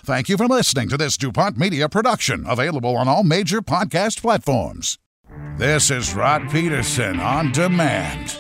Thank you for listening to this DuPont Media production, available on all major podcast platforms. This is Rod Peterson on demand.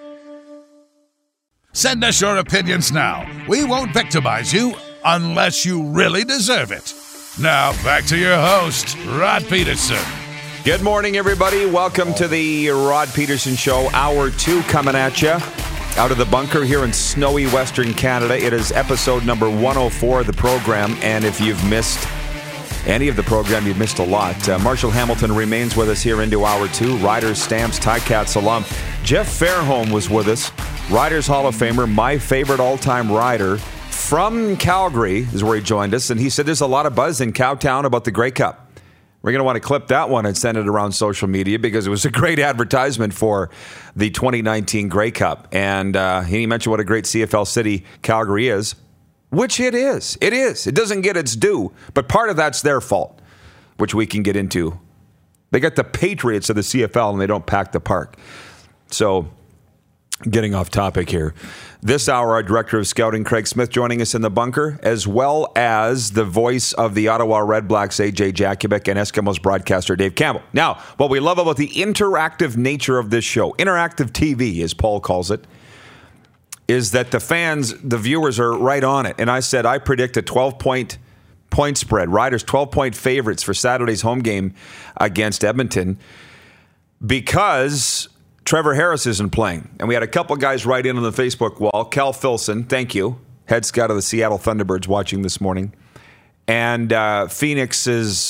Send us your opinions now. We won't victimize you unless you really deserve it. Now, back to your host, Rod Peterson. Good morning, everybody. Welcome to the Rod Peterson Show. Hour 2 coming at you out of the bunker here in snowy Western Canada. It is episode number 104 of the program, and if you've missed any of the program, you've missed a lot. Marshall Hamilton remains with us here into hour 2. Riders, Stamps, Ticats alum. Jeff Fairholm was with us. Riders Hall of Famer, my favorite all-time rider from Calgary is where he joined us, and he said there's a lot of buzz in Cowtown about the Grey Cup. We're going to want to clip that one and send it around social media because it was a great advertisement for the 2019 Grey Cup. And he mentioned what a great CFL city Calgary is, which it is. It is. It doesn't get its due, but part of that's their fault, which we can get into. They got the Patriots of the CFL and they don't pack the park. So, getting off topic here. This hour, our Director of Scouting, Craig Smith, joining us in the bunker, as well as the voice of the Ottawa Red Blacks, AJ Jakubik, and Eskimos broadcaster Dave Campbell. Now, what we love about the interactive nature of this show, interactive TV, as Paul calls it, is that the fans, the viewers are right on it. And I said I predict a 12-point spread. Riders 12-point favorites for Saturday's home game against Edmonton because Trevor Harris isn't playing. And we had a couple guys write in on the Facebook wall. Cal Filson, thank you, head scout of the Seattle Thunderbirds, watching this morning. And Phoenix's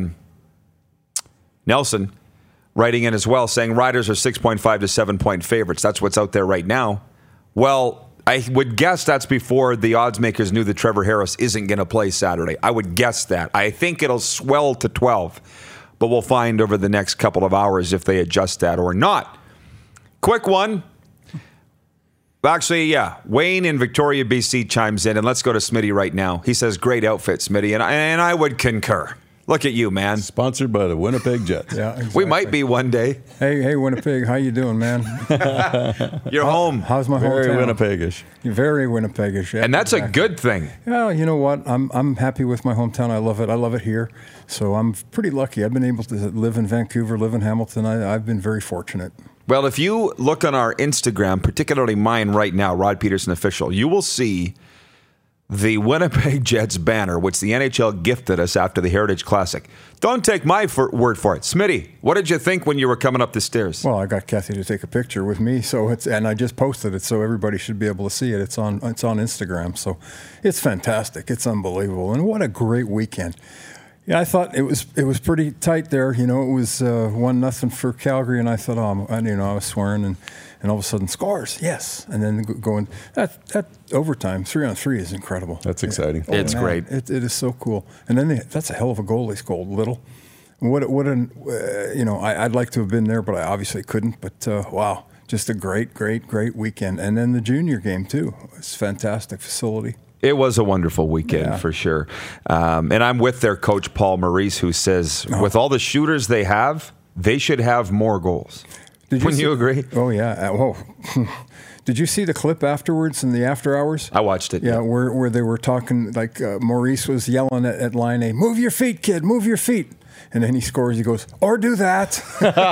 Nelson writing in as well, saying Riders are 6.5 to 7-point favorites. That's what's out there right now. Well, I would guess that's before the odds makers knew that Trevor Harris isn't going to play Saturday. I would guess that. I think it'll swell to 12. But we'll find over the next couple of hours if they adjust that or not. Quick one. Actually, yeah. Wayne in Victoria, BC chimes in, and let's go to Smitty right now. He says, great outfit, Smitty, and I would concur. Look at you, man. Sponsored by the Winnipeg Jets. Yeah, exactly. We might be one day. Hey, Winnipeg, how you doing, man? You're home. How's my Very hometown? Winnipeggish. You're very Winnipeggish. Yeah, And that's exactly. a good thing. Yeah, you know what? I'm happy with my hometown. I love it. I love it here. So I'm pretty lucky. I've been able to live in Vancouver, live in Hamilton. I've been very fortunate. Well, if you look on our Instagram, particularly mine right now, Rod Peterson Official, you will see the Winnipeg Jets banner, which the NHL gifted us after the Heritage Classic. Don't take my word for it. Smitty, what did you think when you were coming up the stairs? Well, I got Kathy to take a picture with me, and I just posted it, so everybody should be able to see it. It's on Instagram, so it's fantastic. It's unbelievable, and what a great weekend. Yeah, I thought it was pretty tight there. You know, it was 1-0 for Calgary, and I thought, I was swearing, and all of a sudden scores, yes, and then going that overtime 3-on-3 is incredible. That's exciting. It's great. It is so cool. And then that's a hell of a goal they scored, Little. I'd like to have been there, but I obviously couldn't. But wow, just a great weekend. And then the junior game too. It's a fantastic facility. It was a wonderful weekend for sure. And I'm with their coach, Paul Maurice, who says with all the shooters they have, they should have more goals. Wouldn't you agree? Oh, yeah. Did you see the clip afterwards in the after hours? I watched it. Yeah, where they were talking, like Maurice was yelling at Line A, move your feet, kid, move your feet. And then he scores, he goes, or do that.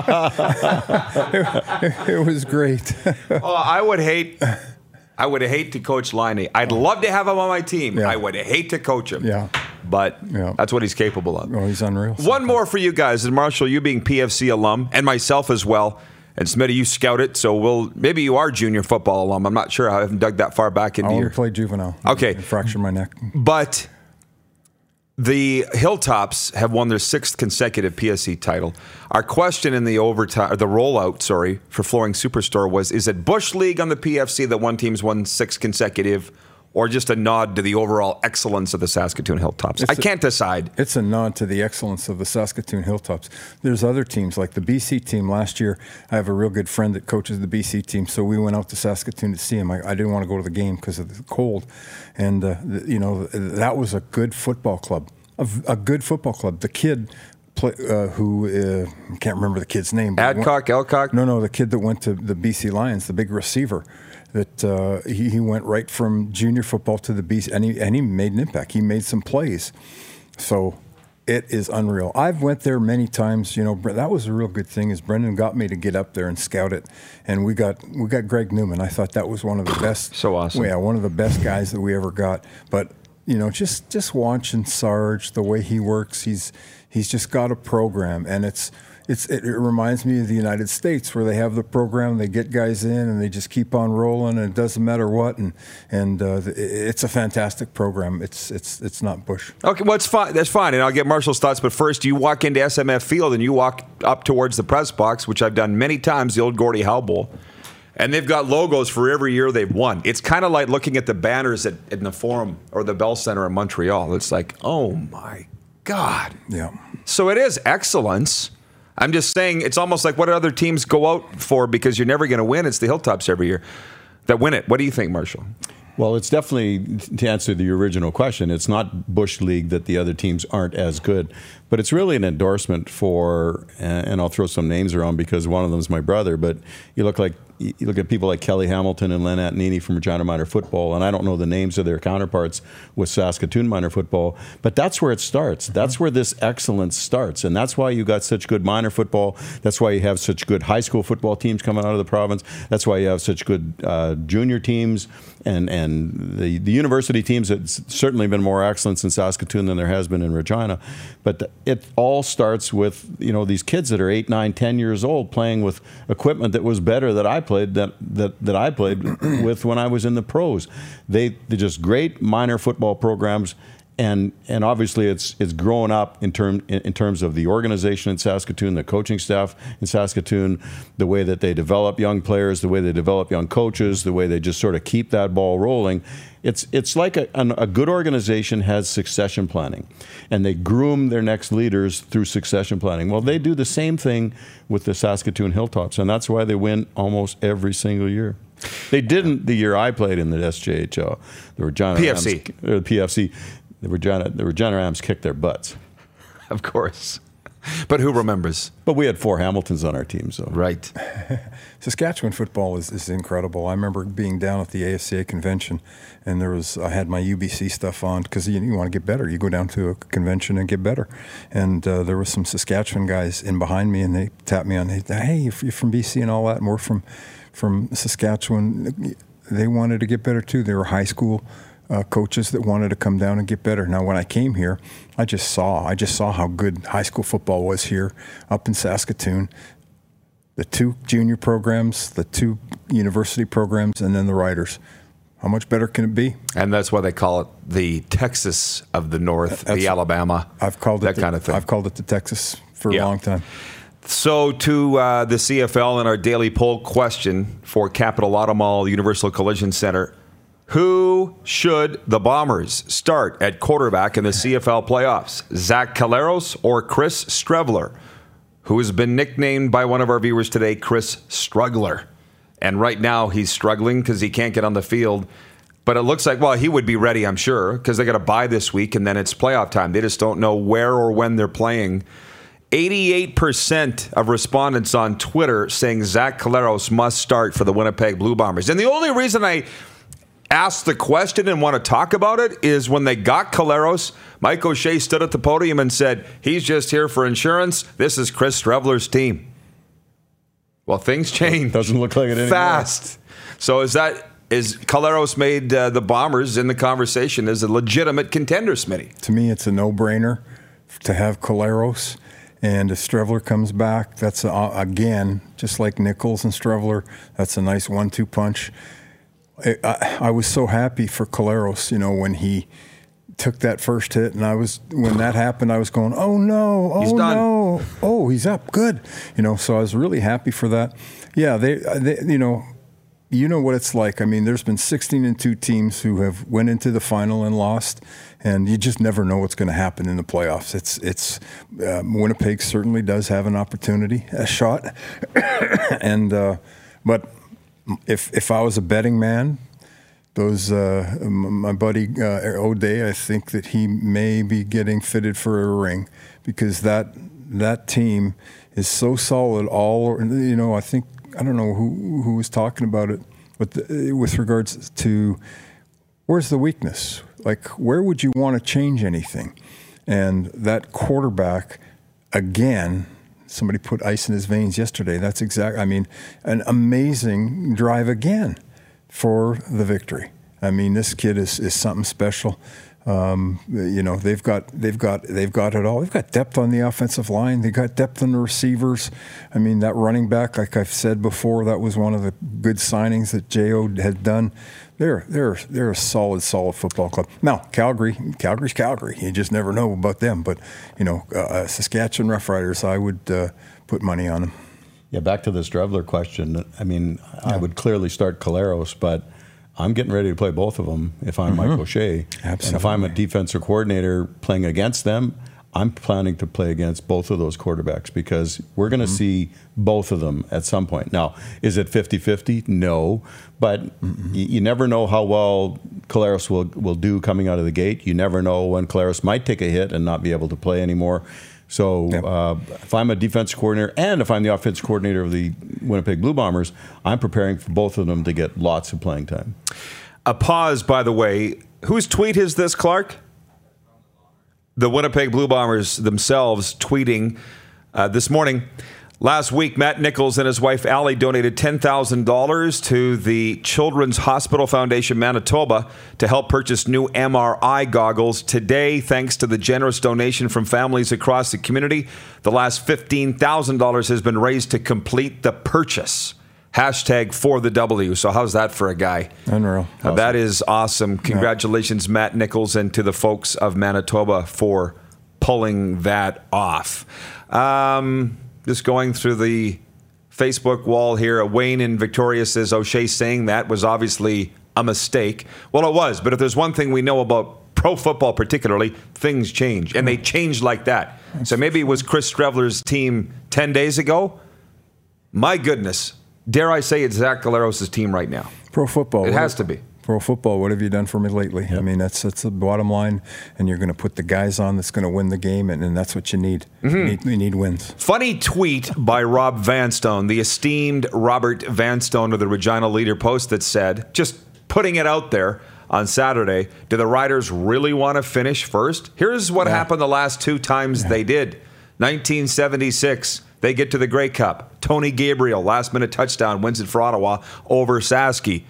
it was great. Oh, I would hate to coach Line A. I'd love to have him on my team. Yeah. I would hate to coach him. Yeah. But that's what he's capable of. Oh, he's unreal. One more for you guys. And Marshall, you being PFC alum, and myself as well. And Smitty, you scouted, so maybe you are junior football alum. I'm not sure. I haven't dug that far back into I your... only played juvenile. Okay. I fractured my neck. But the Hilltops have won their 6th consecutive PSC title. Our question in the rollout, for Flooring Superstore was, is it Bush League on the PFC that one team's won 6 consecutive, or just a nod to the overall excellence of the Saskatoon Hilltops? I can't decide. It's a nod to the excellence of the Saskatoon Hilltops. There's other teams, like the BC team last year. I have a real good friend that coaches the BC team, so we went out to Saskatoon to see him. I didn't want to go to the game because of the cold. And, that was a good football club, a good football club. The kid who can't remember the kid's name. Elcock? No, the kid that went to the BC Lions, the big receiver. that he went right from junior football to the BC, and he made an impact. He made some plays. So it is unreal. I've went there many times. That was a real good thing is Brendan got me to get up there and scout it, and we got Greg Newman. I thought that was one of the best. So awesome. Yeah, one of the best guys that we ever got. But just watching Sarge, the way he works, he's just got a program, and it reminds me of the United States where they have the program, they get guys in, and they just keep on rolling, and it doesn't matter what, and it's a fantastic program. It's not Bush. Okay, well, it's fine. That's fine, and I'll get Marshall's thoughts. But first, you walk into SMF Field, and you walk up towards the press box, which I've done many times, the old Gordie Howe Bowl. And they've got logos for every year they've won. It's kind of like looking at the banners in the Forum or the Bell Center in Montreal. It's like, oh my God. Yeah. So it is excellence. I'm just saying it's almost like what other teams go out for because you're never going to win. It's the Hilltops every year that win it. What do you think, Marshall? Well, it's definitely, to answer the original question, it's not Bush League that the other teams aren't as good, but it's really an endorsement for, and I'll throw some names around because one of them is my brother, but you look at people like Kelly Hamilton and Len Antonini from Regina Minor Football, and I don't know the names of their counterparts with Saskatoon Minor Football, but that's where it starts. That's where this excellence starts, and that's why you got such good minor football. That's why you have such good high school football teams coming out of the province. That's why you have such good junior teams, and the university teams. It's certainly been more excellence in Saskatoon than there has been in Regina, but it all starts with these kids that are 8, 9, 10 years old playing with equipment that was better that I played with when I was in the pros. They're just great minor football programs, and obviously it's grown up in terms of the organization in Saskatoon, the coaching staff in Saskatoon, the way that they develop young players, the way they develop young coaches, the way they just sort of keep that ball rolling. It's like a good organization has succession planning, and they groom their next leaders through succession planning. Well, they do the same thing with the Saskatoon Hilltops, and that's why they win almost every single year. They didn't the year I played in the SJHL. The Regina PFC. Rams, the PFC. The Regina Rams kicked their butts. Of course. But who remembers? But we had 4 Hamiltons on our team, so. Right. Saskatchewan football is incredible. I remember being down at the ASCA convention, and I had my UBC stuff on because you want to get better. You go down to a convention and get better. And there were some Saskatchewan guys in behind me, and they tapped me on, hey, you're from BC and all that, and we're from Saskatchewan. They wanted to get better too. They were high school coaches that wanted to come down and get better. Now, when I came here, I just saw how good high school football was here up in Saskatoon. The 2 junior programs, the 2 university programs, and then the Riders. How much better can it be? And that's why they call it the Texas of the North, the Alabama. I've called it kind of thing. I've called it the Texas for a long time. So to the CFL and our daily poll question for Capital Auto Mall Universal Collision Center. Who should the Bombers start at quarterback in the CFL playoffs? Zach Collaros or Chris Streveler, who has been nicknamed by one of our viewers today, Chris Struggler. And right now he's struggling because he can't get on the field. But it looks like, well, he would be ready, I'm sure, because they got a bye this week and then it's playoff time. They just don't know where or when they're playing. 88% of respondents on Twitter saying Zach Collaros must start for the Winnipeg Blue Bombers. And the only reason I asked the question and want to talk about it is when they got Collaros, Mike O'Shea stood at the podium and said, he's just here for insurance. This is Chris Streveler's team. Well, things change. Doesn't look like it anymore. Fast. So is Collaros made the Bombers in the conversation as a legitimate contender, Smitty? To me, it's a no-brainer to have Collaros. And if Streveler comes back, that's, again, just like Nichols and Streveler, that's a nice 1-2 punch. I was so happy for Collaros, when he took that first hit, and when that happened, I was going, oh no, he's done. No, oh, he's up, good, so I was really happy for that. Yeah, they you know what it's like. I mean, there's been 16-2 teams who have went into the final and lost, and you just never know what's going to happen in the playoffs. It's Winnipeg certainly does have an opportunity, a shot, and but. If I was a betting man, my buddy O'Day, I think that he may be getting fitted for a ring because that team is so solid. I don't know who was talking about it But with regards to where's the weakness? Like, where would you want to change anything? And that quarterback, again, somebody put ice in his veins yesterday. That's an amazing drive again for the victory. I mean, this kid is something special. They've got it all. They've got depth on the offensive line. They got depth in the receivers. I mean, that running back, like I've said before, that was one of the good signings that J.O. had done. They're a solid football club. Now, Calgary's Calgary. You just never know about them. But Saskatchewan Roughriders, I would put money on them. Yeah, back to this Drevler question. I mean, I would clearly start Collaros, but I'm getting ready to play both of them if I'm Mike O'Shea. Absolutely. And if I'm a defensive coordinator playing against them, I'm planning to play against both of those quarterbacks because we're going to see both of them at some point. Now, is it 50-50? No. But you never know how well Collaros will do coming out of the gate. You never know when Collaros might take a hit and not be able to play anymore. So if I'm a defensive coordinator and if I'm the offensive coordinator of the Winnipeg Blue Bombers, I'm preparing for both of them to get lots of playing time. A pause, by the way. Whose tweet is this, Clark? The Winnipeg Blue Bombers themselves tweeting this morning. Last week, Matt Nichols and his wife, Allie, donated $10,000 to the Children's Hospital Foundation Manitoba to help purchase new MRI goggles. Today, thanks to the generous donation from families across the community, the last $15,000 has been raised to complete the purchase. Hashtag for the W. So how's that for a guy? Unreal. Awesome. That is awesome. Congratulations, Matt Nichols, and to the folks of Manitoba for pulling that off. Just going through the Facebook wall here, Wayne in Victoria says O'Shea saying that was obviously a mistake. Well, it was, but if there's one thing we know about pro football particularly, things change, and they change like that. So maybe it was Chris Drevler's team 10 days ago. My goodness. Dare I say it's Zach Collaros' team right now? Pro football. It has to be. Pro football, what have you done for me lately? Yep. I mean, that's the bottom line, and you're going to put the guys on that's going to win the game, and that's what you need. You need wins. Funny tweet by Rob Vanstone, the esteemed Robert Vanstone of the Regina Leader-Post, that said, just putting it out there on Saturday, do the Riders really want to finish first? Here's what happened the last two times they did. 1976. They get to the Grey Cup. Tony Gabriel, last-minute touchdown, wins it for Ottawa over Saski.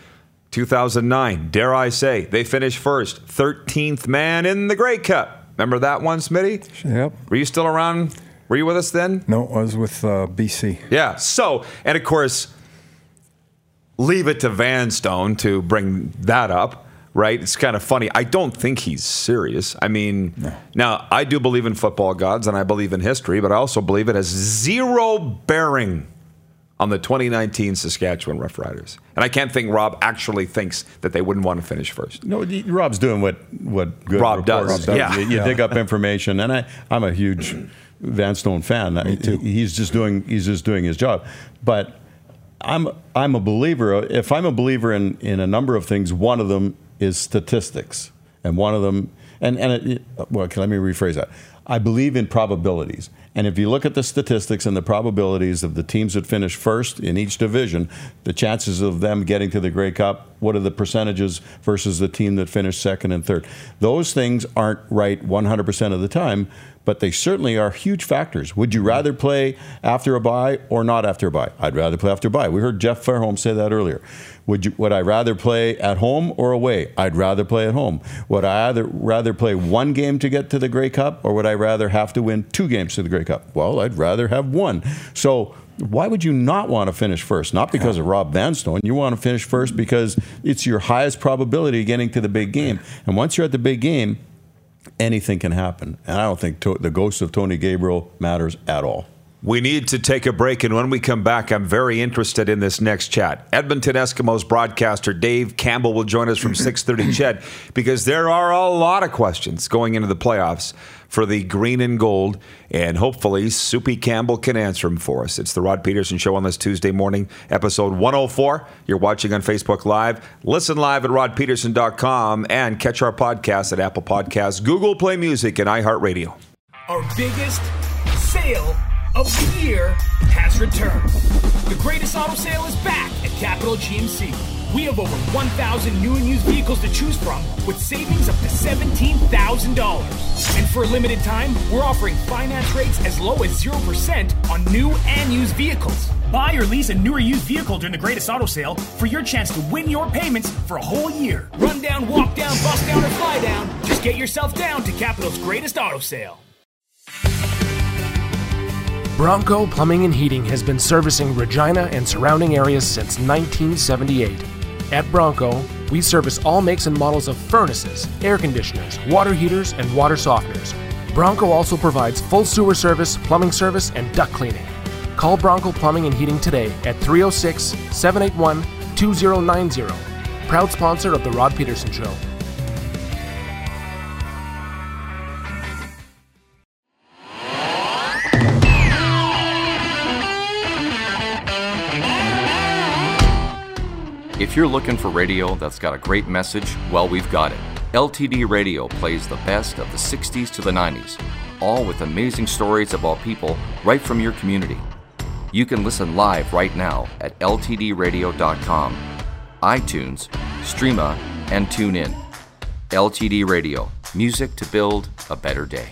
2009, dare I say, they finish first. 13th man in the Grey Cup. Remember that one, Smitty? Yep. Were you still around? Were you with us then? No, I was with BC. Yeah. So, and of course, leave it to Vanstone to bring that up. Right? It's kind of funny. I don't think he's serious. I mean, Now, I do believe in football gods and I believe in history, but I also believe it has zero bearing on the 2019 Saskatchewan Roughriders. And I can't think Rob actually thinks that they wouldn't want to finish first. No, Rob's doing what good Rob does. Yeah. You dig up information, and I'm a huge Vanstone fan. Me too. He's just doing his job. But I'm a believer. If I'm a believer in a number of things, one of them is statistics, and one of them, let me rephrase that. I believe in probabilities, and if you look at the statistics and the probabilities of the teams that finish first in each division, the chances of them getting to the Grey Cup, what are the percentages versus the team that finished second and third? Those things aren't right 100% of the time, but they certainly are huge factors. Would you rather play after a bye or not after a bye? I'd rather play after a bye. We heard Jeff Fairholm say that earlier. Would I rather play at home or away? I'd rather play at home. Would I rather play one game to get to the Grey Cup, or would I rather have to win 2 games to the Grey Cup? Well, I'd rather have one. So why would you not want to finish first? Not because of Rob Vanstone. You want to finish first because it's your highest probability of getting to the big game. And once you're at the big game, anything can happen. And I don't think the ghost of Tony Gabriel matters at all. We need to take a break, and when we come back, I'm very interested in this next chat. Edmonton Eskimos broadcaster Dave Campbell will join us from 6:30 CHED, because there are a lot of questions going into the playoffs for the green and gold, and hopefully Soupy Campbell can answer them for us. It's the Rod Peterson Show on this Tuesday morning, episode 104. You're watching on Facebook Live. Listen live at rodpeterson.com and catch our podcast at Apple Podcasts, Google Play Music, and iHeartRadio. Our biggest sale of the year has returned. The greatest auto sale is back at Capital GMC. We have over 1,000 new and used vehicles to choose from with savings up to $17,000. And for a limited time, we're offering finance rates as low as 0% on new and used vehicles. Buy or lease a new or used vehicle during the greatest auto sale for your chance to win your payments for a whole year. Run down, walk down, bust down, or fly down. Just get yourself down to Capital's greatest auto sale. Bronco Plumbing and Heating has been servicing Regina and surrounding areas since 1978. At Bronco, we service all makes and models of furnaces, air conditioners, water heaters, and water softeners. Bronco also provides full sewer service, plumbing service, and duct cleaning. Call Bronco Plumbing and Heating today at 306-781-2090. Proud sponsor of The Rod Peterson Show. If you're looking for radio that's got a great message, well, we've got it. LTD Radio plays the best of the 60s to the 90s, all with amazing stories about people right from your community. You can listen live right now at ltdradio.com, iTunes, Streama, and TuneIn. LTD Radio, music to build a better day.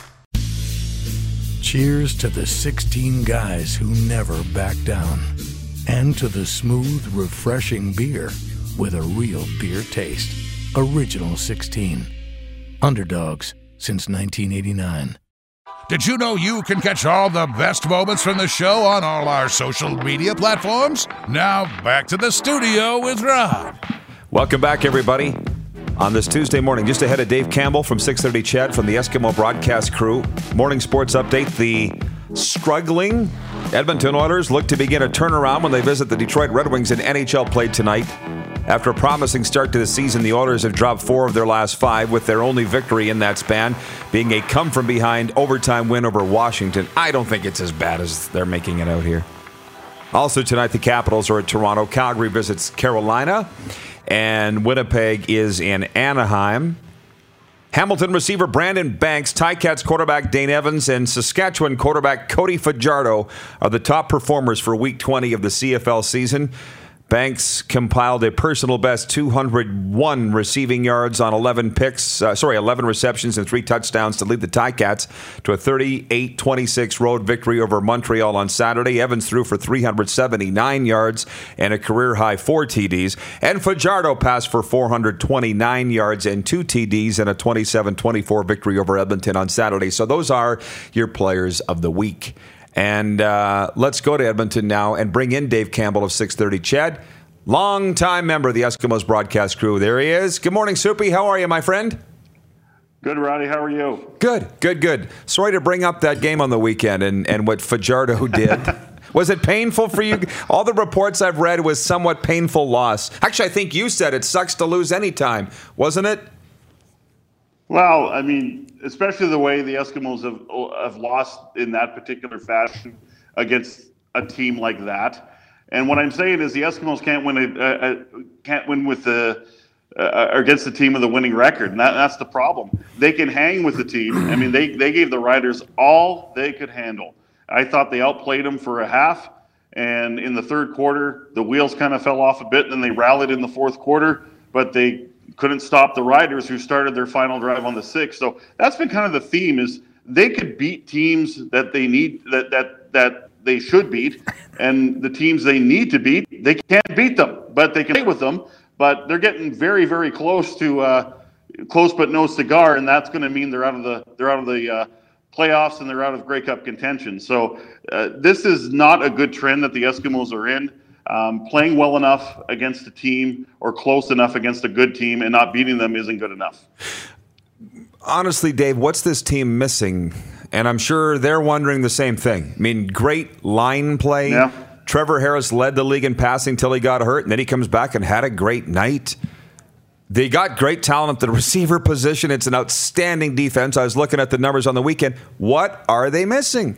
Cheers to the 16 guys who never back down. And to the smooth, refreshing beer with a real beer taste. Original 16. Underdogs since 1989. Did you know you can catch all the best moments from the show on all our social media platforms? Now back to the studio with Rod. Welcome back, everybody. On this Tuesday morning, just ahead of Dave Campbell from 6:30 CHED from the Eskimo broadcast crew. Morning sports update. The struggling Edmonton Oilers look to begin a turnaround when they visit the Detroit Red Wings in NHL play tonight. After a promising start to the season, the Oilers have dropped 4 of their last 5, with their only victory in that span being a come-from-behind overtime win over Washington. I don't think it's as bad as they're making it out here. Also tonight, the Capitals are at Toronto. Calgary visits Carolina, and Winnipeg is in Anaheim. Hamilton receiver Brandon Banks, Ticats quarterback Dane Evans, and Saskatchewan quarterback Cody Fajardo are the top performers for Week 20 of the CFL season. Banks compiled a personal best 201 receiving yards on 11 receptions and 3 touchdowns to lead the Ticats to a 38-26 road victory over Montreal on Saturday. Evans threw for 379 yards and a career-high 4 TDs. And Fajardo passed for 429 yards and 2 TDs in a 27-24 victory over Edmonton on Saturday. So those are your players of the week. And let's go to Edmonton now and bring in Dave Campbell of 6:30 CHED, longtime member of the Eskimos broadcast crew. There he is. Good morning, Soupy. How are you, my friend? Good, Roddy. How are you? Good. Sorry to bring up that game on the weekend and what Fajardo did. Was it painful for you? All the reports I've read was somewhat painful loss. Actually, I think you said it sucks to lose any time, wasn't it? Well, I mean, especially the way the Eskimos have lost in that particular fashion against a team like that. And what I'm saying is the Eskimos can't win with against the team with a winning record, and that's the problem. They can hang with the team. I mean, they gave the Riders all they could handle. I thought they outplayed them for a half, and in the third quarter, the wheels kind of fell off a bit, and then they rallied in the fourth quarter, but they couldn't stop the Riders, who started their final drive on the 6th. So that's been kind of the theme, is they could beat teams that they need, that they should beat, and the teams they need to beat, they can't beat them, but they can play with them. But they're getting very, very close to close but no cigar, and that's going to mean they're out of the playoffs and they're out of Grey Cup contention. So this is not a good trend that the Eskimos are in. Playing well enough against a team or close enough against a good team and not beating them isn't good enough. Honestly, Dave, what's this team missing? And I'm sure they're wondering the same thing. I mean, great line play. Yeah. Trevor Harris led the league in passing till he got hurt, and then he comes back and had a great night. They got great talent at the receiver position. It's an outstanding defense. I was looking at the numbers on the weekend. What are they missing?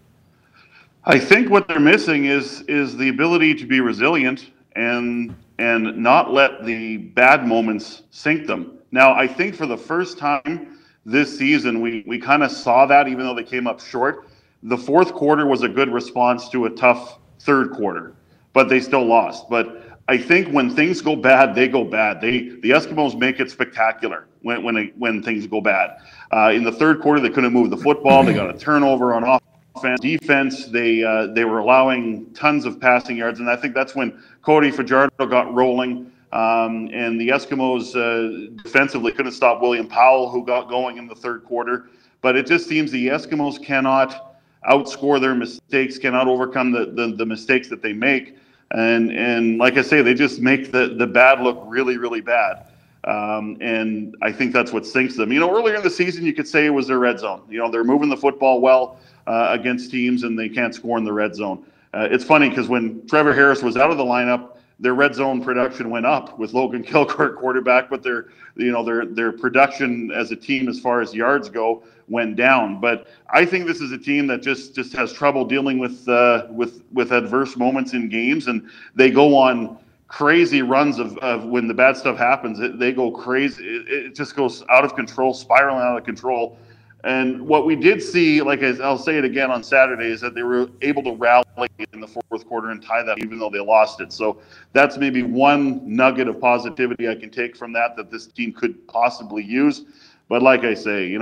I think what they're missing is the ability to be resilient and not let the bad moments sink them. Now, I think for the first time this season, we kind of saw that, even though they came up short. The fourth quarter was a good response to a tough third quarter, but they still lost. But I think when things go bad, they go bad. The Eskimos make it spectacular when things go bad. In the third quarter, they couldn't move the football. They got a turnover on offense. Defense, they were allowing tons of passing yards, and I think that's when Cody Fajardo got rolling. And the Eskimos defensively couldn't stop William Powell, who got going in the third quarter. But it just seems the Eskimos cannot outscore their mistakes, cannot overcome the mistakes that they make. And like I say, they just make the bad look really, really bad. And I think that's what sinks them. Earlier in the season, you could say it was their red zone. They're moving the football well against teams, and they can't score in the red zone. It's funny because when Trevor Harris was out of the lineup, their red zone production went up with Logan Kilcourt quarterback, but their production as a team, as far as yards go, went down. But I think this is a team that just has trouble dealing with adverse moments in games, and they go on crazy runs of when the bad stuff happens. They go crazy. It just goes out of control, spiraling out of control. And what we did see, like I'll say it again on Saturday, is that they were able to rally in the fourth quarter and tie that, even though they lost it. So that's maybe one nugget of positivity I can take from that this team could possibly use. But like I say,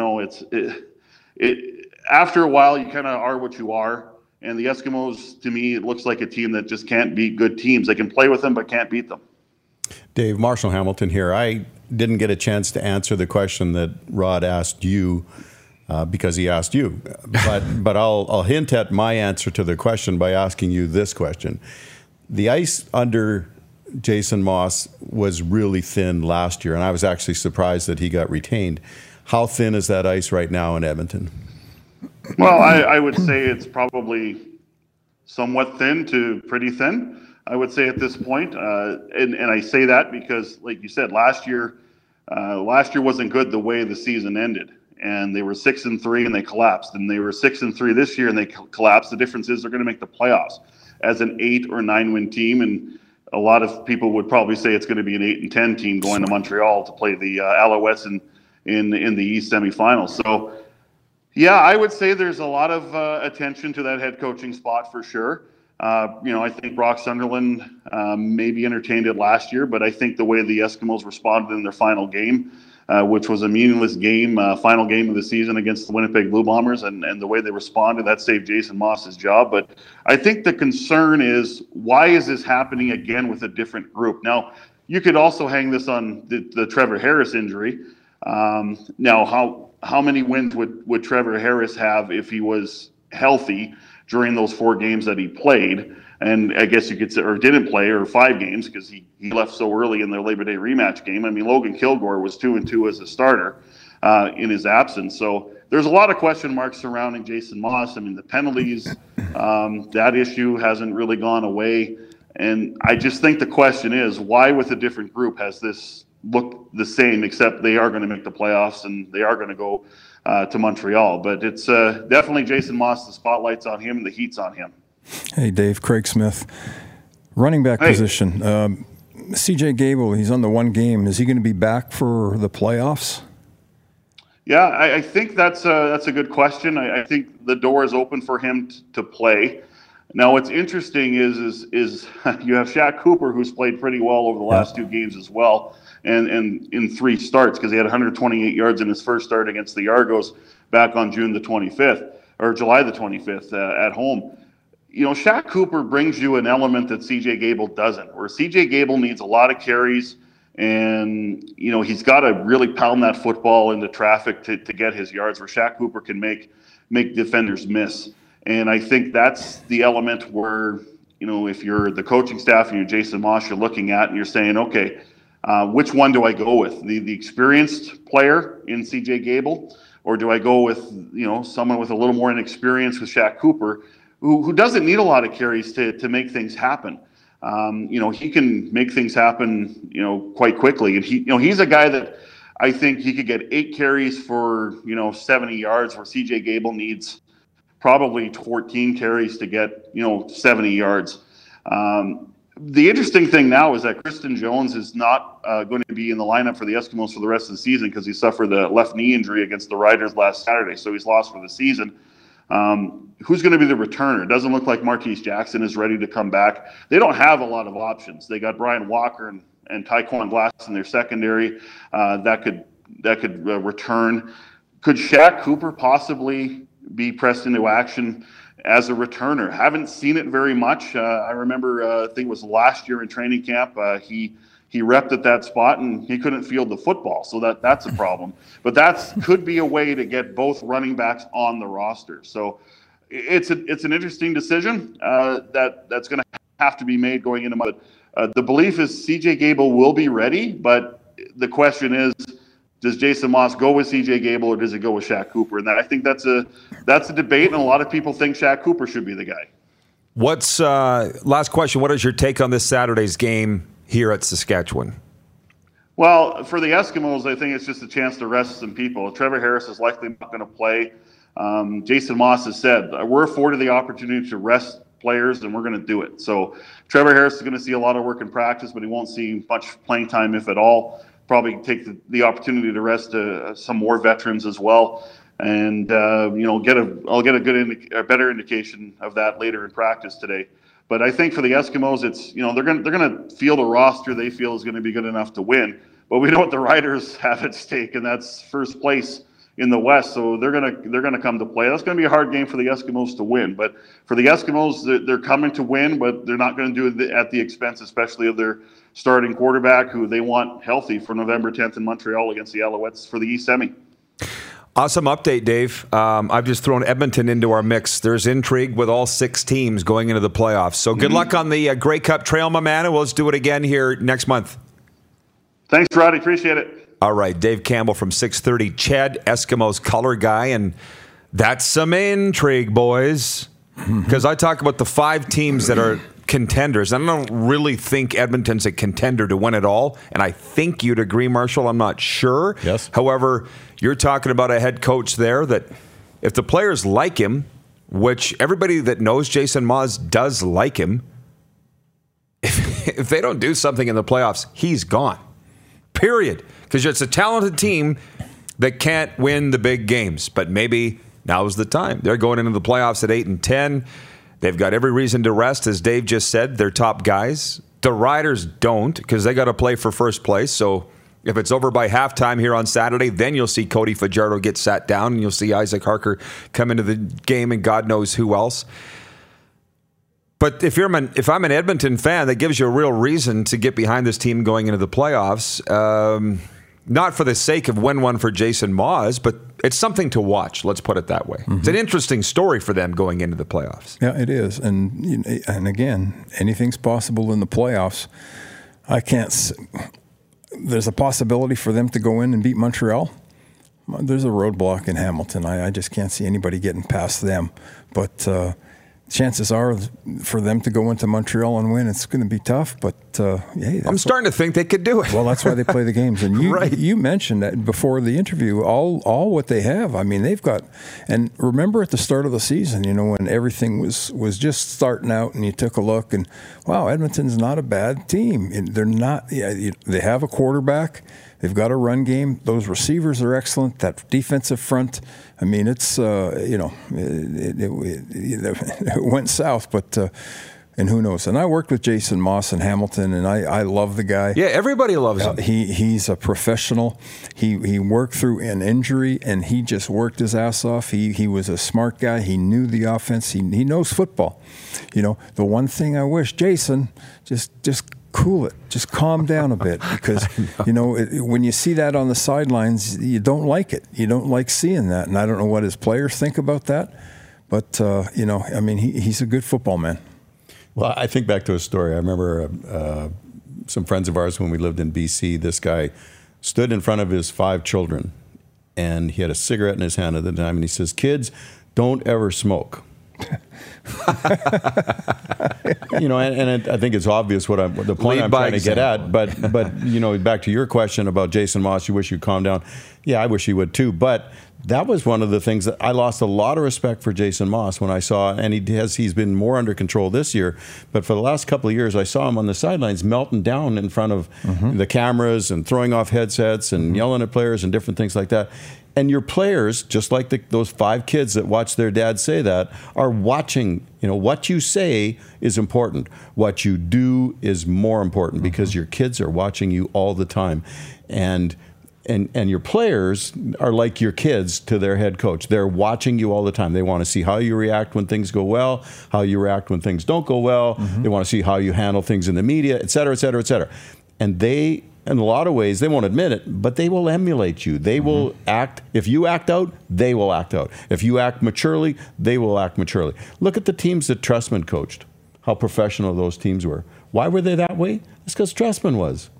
after a while, you kind of are what you are. And the Eskimos, to me, it looks like a team that just can't beat good teams. They can play with them, but can't beat them. Dave, Marshall Hamilton here. I didn't get a chance to answer the question that Rod asked you. Because he asked you. But I'll hint at my answer to the question by asking you this question. The ice under Jason Maas was really thin last year, and I was actually surprised that he got retained. How thin is that ice right now in Edmonton? Well, I would say it's probably somewhat thin to pretty thin, I would say, at this point. And I say that because, like you said, last year wasn't good the way the season ended. And they were 6-3 and they collapsed. And they were 6-3 this year and they collapsed. The difference is they're going to make the playoffs as an 8 or 9 win team. And a lot of people would probably say it's going to be an 8-10 team going to Montreal to play the Alouettes in the East semifinals. So, yeah, I would say there's a lot of attention to that head coaching spot for sure. I think Brock Sunderland maybe entertained it last year, but I think the way the Eskimos responded in their final game, which was a meaningless game, final game of the season against the Winnipeg Blue Bombers, and the way they responded, that saved Jason Maas's job. But I think the concern is, why is this happening again with a different group? Now, you could also hang this on the Trevor Harris injury. Now, how many wins would Trevor Harris have if he was healthy during those 4 games that he played? And I guess you could say, or didn't play, or 5 games, because he left so early in their Labor Day rematch game. I mean, Logan Kilgore was 2-2 as a starter in his absence. So there's a lot of question marks surrounding Jason Maas. I mean, the penalties, that issue hasn't really gone away. And I just think the question is, why with a different group has this looked the same, except they are going to make the playoffs and they are going to go to Montreal. But it's definitely Jason Maas. The spotlight's on him. The heat's on him. Hey, Dave, Craig Smith. Running back position. CJ Gable, he's on the 1 game. Is he going to be back for the playoffs? Yeah, I think that's a good question. I think the door is open for him to play. Now, what's interesting is you have Shaq Cooper, who's played pretty well over the last 2 games as well, and in 3 starts, because he had 128 yards in his first start against the Argos back on July the 25th at home. Shaq Cooper brings you an element that CJ Gable doesn't, where CJ Gable needs a lot of carries, and he's got to really pound that football into traffic to get his yards, where Shaq Cooper can make defenders miss. And I think that's the element where, if you're the coaching staff and you're Jason Maas, you're looking at and you're saying, okay, which one do I go with? The experienced player in CJ Gable, or do I go with, someone with a little more inexperience with Shaq Cooper, who doesn't need a lot of carries to make things happen. He can make things happen, quite quickly. And he's a guy that I think he could get 8 carries for, 70 yards, where CJ Gable needs probably 14 carries to get, 70 yards. The interesting thing now is that Kristen Jones is not going to be in the lineup for the Eskimos for the rest of the season, because he suffered a left knee injury against the Riders last Saturday. So he's lost for the season. Who's going to be the returner? It doesn't look like Marquise Jackson is ready to come back. They don't have a lot of options. They got Brian Walker and Tyquan Glass in their secondary that could return. Could Shaq Cooper possibly be pressed into action as a returner? Haven't seen it very much. I remember, I think it was last year in training camp, he repped at that spot and he couldn't field the football, so that's a problem. But could be a way to get both running backs on the roster. So it's an interesting decision that's going to have to be made going into Monday. The belief is C.J. Gable will be ready, but the question is, does Jason Maas go with C.J. Gable or does it go with Shaq Cooper? And I think that's a debate, and a lot of people think Shaq Cooper should be the guy. What's last question? What is your take on this Saturday's game here at Saskatchewan? Well, for the Eskimos, I think it's just a chance to rest some people. Trevor Harris is likely not going to play. Jason Maas has said we're afforded the opportunity to rest players, and we're going to do it. So Trevor Harris is going to see a lot of work in practice, but he won't see much playing time, if at all. Probably take the opportunity to rest some more veterans as well, and I'll get a better indication of that later in practice today. But I think for the Eskimos, it's they're going to field a roster they feel is going to be good enough to win. But we know what the Riders have at stake, and that's first place in the West. So they're gonna come to play. That's going to be a hard game for the Eskimos to win. But for the Eskimos, they're coming to win, but they're not going to do it at the expense, especially of their starting quarterback, who they want healthy for November 10th in Montreal against the Alouettes for the East Semi. Awesome update, Dave. I've just thrown Edmonton into our mix. There's intrigue with all 6 teams going into the playoffs. So good luck on the Grey Cup Trail, my man, and we'll just do it again here next month. Thanks, Roddy. Appreciate it. All right, Dave Campbell from 630 CHED, Eskimos color guy, and that's some intrigue, boys. Because I talk about the 5 teams that are contenders. I don't really think Edmonton's a contender to win it all, and I think you'd agree, Marshall. I'm not sure. Yes. However, you're talking about a head coach there that if the players like him, which everybody that knows Jason Maas does like him, if they don't do something in the playoffs, he's gone. Period. Because it's a talented team that can't win the big games. But maybe now's the time. They're going into the playoffs at 8-10. They've got every reason to rest, as Dave just said. They're top guys. The Riders don't, because they got to play for first place. So if it's over by halftime here on Saturday, then you'll see Cody Fajardo get sat down, and you'll see Isaac Harker come into the game, and God knows who else. But if I'm an Edmonton fan, that gives you a real reason to get behind this team going into the playoffs. Not for the sake of win one for Jason Maas, but it's something to watch. Let's put it that way. Mm-hmm. It's an interesting story for them going into the playoffs. Yeah, it is. And again, anything's possible in the playoffs. There's a possibility for them to go in and beat Montreal. There's a roadblock in Hamilton. I just can't see anybody getting past them. But chances are for them to go into Montreal and win, it's going to be tough. But hey, I'm starting to think they could do it. Well, that's why they play the games. And you mentioned that before the interview, all what they have. I mean, they've got. And remember at the start of the season, when everything was just starting out, and you took a look, and wow, Edmonton's not a bad team. And they're not. Yeah, they have a quarterback. They've got a run game. Those receivers are excellent. That defensive front, I mean, it's, it went south, but, and who knows. And I worked with Jason Maas in Hamilton, and I love the guy. Yeah, everybody loves him. He's a professional. He worked through an injury, and he just worked his ass off. He was a smart guy. He knew the offense. He knows football. The one thing I wish, Jason, just cool it. Just calm down a bit, because, when you see that on the sidelines, you don't like it. You don't like seeing that. And I don't know what his players think about that. But, he's a good football man. Well, I think back to a story. I remember some friends of ours when we lived in BC, this guy stood in front of his 5 children, and he had a cigarette in his hand at the time, and he says, "Kids, don't ever smoke." I think it's obvious the point I'm trying to get at. But back to your question about Jason Maas, you wish you'd calm down. Yeah, I wish he would too. But that was one of the things that I lost a lot of respect for Jason Maas when I saw, and he's been more under control this year. But for the last couple of years, I saw him on the sidelines melting down in front of the cameras and throwing off headsets and yelling at players and different things like that. And your players, just like those 5 kids that watch their dad say that, are watching. What you say is important. What you do is more important because your kids are watching you all the time. And your players are like your kids to their head coach. They're watching you all the time. They want to see how you react when things go well, how you react when things don't go well. They want to see how you handle things in the media, et cetera, et cetera, et cetera. And they, in a lot of ways, they won't admit it, but they will emulate you. They will act. If you act out, they will act out. If you act maturely, they will act maturely. Look at the teams that Trestman coached, how professional those teams were. Why were they that way? It's because Trestman was.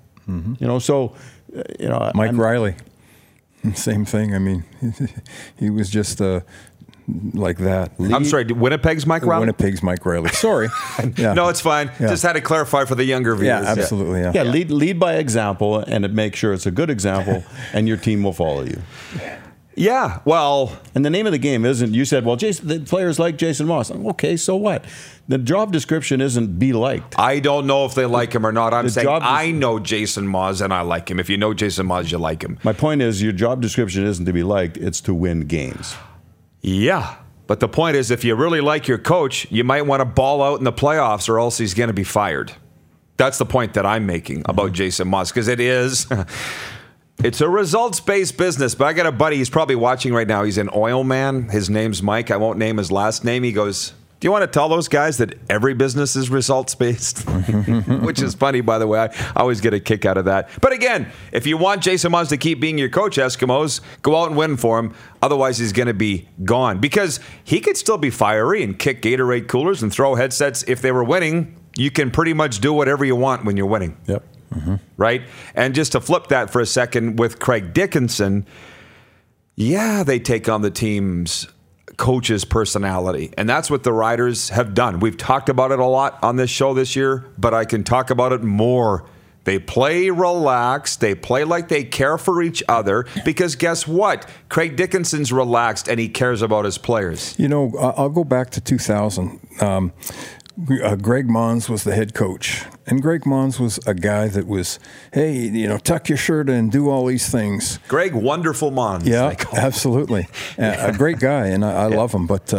Mike Riley, same thing. I mean, he was just like that. I'm sorry, Winnipeg's Mike Riley? Winnipeg's Mike Riley. Sorry. Yeah. No, it's fine. Yeah. Just had to clarify for the younger viewers. Yeah, absolutely. Yeah. Lead by example and make sure it's a good example, and your team will follow you. Yeah, well... And the name of the game isn't, you said, well, the players like Jason Maas. Okay, so what? The job description isn't be liked. I don't know if they like him or not. I'm saying I know Jason Maas and I like him. If you know Jason Maas, you like him. My point is your job description isn't to be liked, it's to win games. Yeah, but the point is if you really like your coach, you might want to ball out in the playoffs or else he's going to be fired. That's the point that I'm making about Jason Maas, because it is... It's a results-based business, but I got a buddy, he's probably watching right now. He's an oil man. His name's Mike. I won't name his last name. He goes, do you want to tell those guys that every business is results-based? Which is funny, by the way. I always get a kick out of that. But again, if you want Jason Maas to keep being your coach, Eskimos, go out and win for him. Otherwise, he's going to be gone. Because he could still be fiery and kick Gatorade coolers and throw headsets. If they were winning, you can pretty much do whatever you want when you're winning. Yep. Right? And just to flip that for a second with Craig Dickinson, they take on the team's coach's personality. And that's what the Riders have done. We've talked about it a lot on this show this year, but I can talk about it more. They play relaxed. They play like they care for each other because guess what? Craig Dickinson's relaxed and he cares about his players. I'll go back to 2000. Greg Mons was the head coach. And Greg Mons was a guy that was, hey, tuck your shirt in, do all these things. Greg Wonderful Mons. Yeah, absolutely. A great guy, and I love him. But,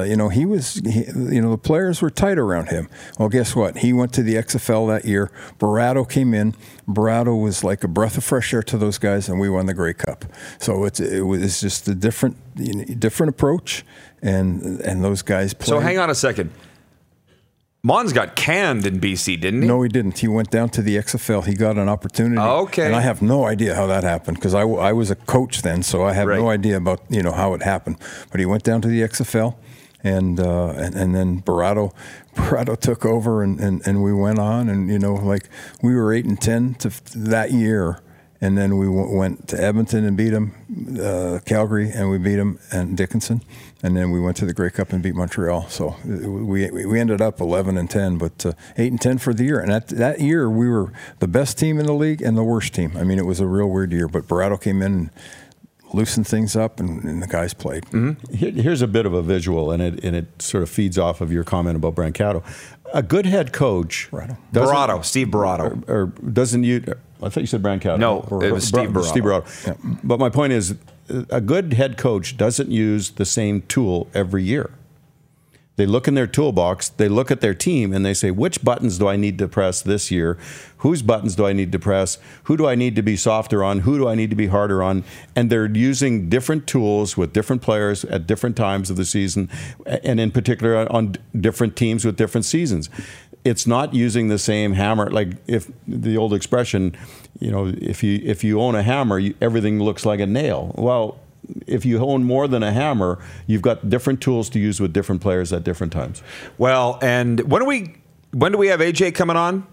the players were tight around him. Well, guess what? He went to the XFL that year. Barato came in. Barato was like a breath of fresh air to those guys, and we won the Grey Cup. So it was just a different approach, and those guys played. So hang on a second. Mons got canned in BC, didn't he? No, he didn't. He went down to the XFL. He got an opportunity. Okay. And I have no idea how that happened because I was a coach then, so I have no idea about how it happened. But he went down to the XFL, and then Barato took over, and we went on, and we were 8-10 to that year. And then we went to Edmonton and beat them, Calgary, and we beat them, and Dickinson. And then we went to the Grey Cup and beat Montreal. So we ended up 11-10, but 8-10 for the year. And that year, we were the best team in the league and the worst team. I mean, it was a real weird year. But Barato came in and loosened things up, and the guys played. Mm-hmm. Here's a bit of a visual, and it sort of feeds off of your comment about Brancato. A good head coach, Steve Barato, or doesn't you? I thought you said Brancato. No, it was Steve Barato. Steve Barato. Yeah. But my point is, a good head coach doesn't use the same tool every year. They look in their toolbox, they look at their team, and they say, which buttons do I need to press this year? Whose buttons do I need to press? Who do I need to be softer on? Who do I need to be harder on? And they're using different tools with different players at different times of the season, and in particular on different teams with different seasons. It's not using the same hammer. Like if the old expression, if you own a hammer, everything looks like a nail. Well, if you own more than a hammer, you've got different tools to use with different players at different times. Well, and when do we have AJ coming on?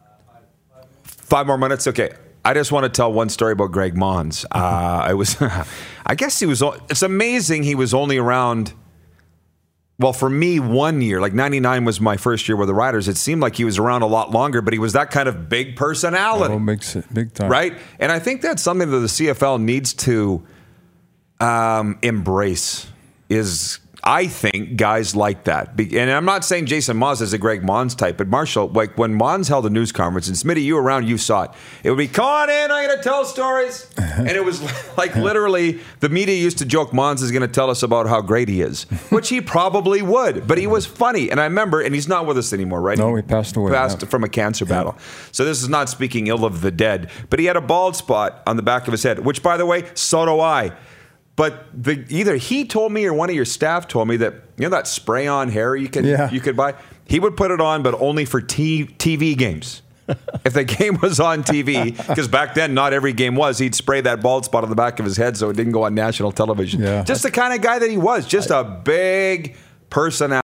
5 more minutes. Okay. I just want to tell one story about Greg Mons. I guess it's amazing he was only around. Well, for me, 1 year, like 99 was my first year with the Riders. It seemed like he was around a lot longer, but he was that kind of big personality. Oh, big time. Right? And I think that's something that the CFL needs to embrace. I think guys like that. And I'm not saying Jason Maas is a Greg Mons type, but Marshall, like when Mons held a news conference, and Smitty, you were around, you saw it. It would be, come on in, I'm going to tell stories. And it was like literally the media used to joke Mons is going to tell us about how great he is, which he probably would. But he was funny. And I remember, and he's not with us anymore, right? No, he passed away. Passed from a cancer battle. So this is not speaking ill of the dead. But he had a bald spot on the back of his head, which, by the way, so do I. But either he told me or one of your staff told me that, you know, that spray-on hair you could buy? He would put it on, but only for TV games. If the game was on TV, because back then not every game was, he'd spray that bald spot on the back of his head so it didn't go on national television. Yeah. Just the kind of guy that he was, just a big personality.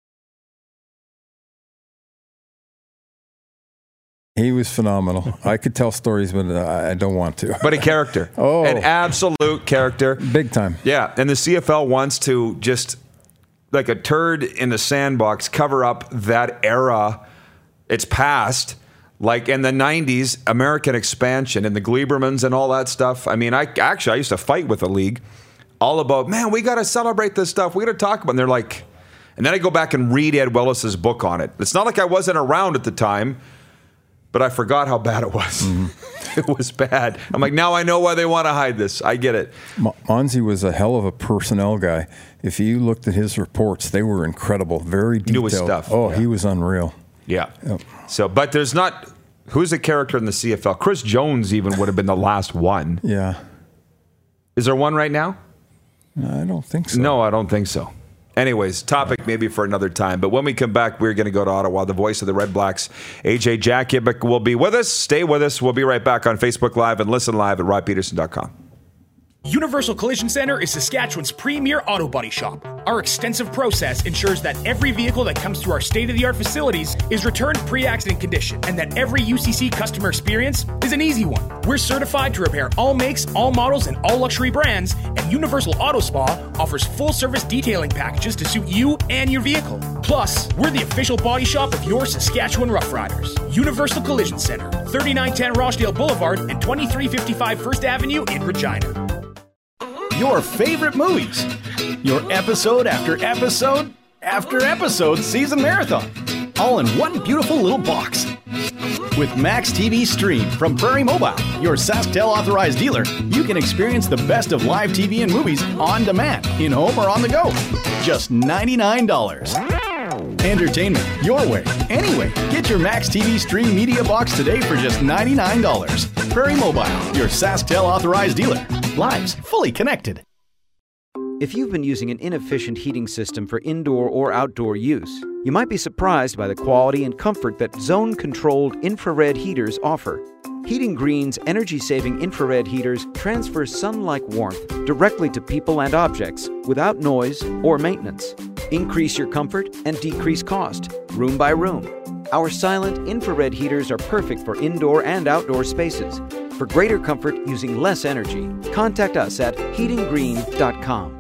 He was phenomenal. I could tell stories, but I don't want to. But a character. An absolute character. Big time. Yeah, and the CFL wants to just, like a turd in the sandbox, cover up that era. It's past. Like in the 90s, American expansion and the Gleibermans and all that stuff. I mean, I used to fight with the league all about, man, we got to celebrate this stuff. We got to talk about it. And they're like, and then I go back and read Ed Willis's book on it. It's not like I wasn't around at the time, but I forgot how bad it was. It was bad. I'm like, now I know why they want to hide this. I get it. Monzi was a hell of a personnel guy. If you looked at his reports, they were incredible, very detailed. Knew his stuff. Oh, yeah. He was unreal. Yeah. Yep. So, but there's not, who's a character in the CFL? Chris Jones even would have been the last one. Yeah. Is there one right now? I don't think so. No, I don't think so. Anyways, topic maybe for another time. But when we come back, we're going to go to Ottawa. The voice of the Red Blacks, AJ Jakubic, will be with us. Stay with us. We'll be right back on Facebook Live and listen live at rodpeterson.com. Universal Collision Center is Saskatchewan's premier auto body shop. Our extensive process ensures that every vehicle that comes through our state-of-the-art facilities is returned pre-accident condition, and that every UCC customer experience is an easy one. We're certified to repair all makes, all models, and all luxury brands, and Universal Auto Spa offers full-service detailing packages to suit you and your vehicle. Plus, we're the official body shop of your Saskatchewan Rough Riders. Universal Collision Center, 3910 Rochdale Boulevard and 2355 First Avenue in Regina. Your favorite movies. Your episode after episode after episode season marathon. All in one beautiful little box. With Max TV Stream from Prairie Mobile, your SaskTel authorized dealer, you can experience the best of live TV and movies on demand, in home or on the go. Just $99. Entertainment your way, anyway. Get your Max TV Stream media box today for just $99. Prairie Mobile, your SaskTel authorized dealer. Lives fully connected. If you've been using an inefficient heating system for indoor or outdoor use, you might be surprised by the quality and comfort that zone-controlled infrared heaters offer. Heating Green's energy-saving infrared heaters transfer sun-like warmth directly to people and objects without noise or maintenance. Increase your comfort and decrease cost, room by room. Our silent infrared heaters are perfect for indoor and outdoor spaces. For greater comfort using less energy, contact us at heatinggreen.com.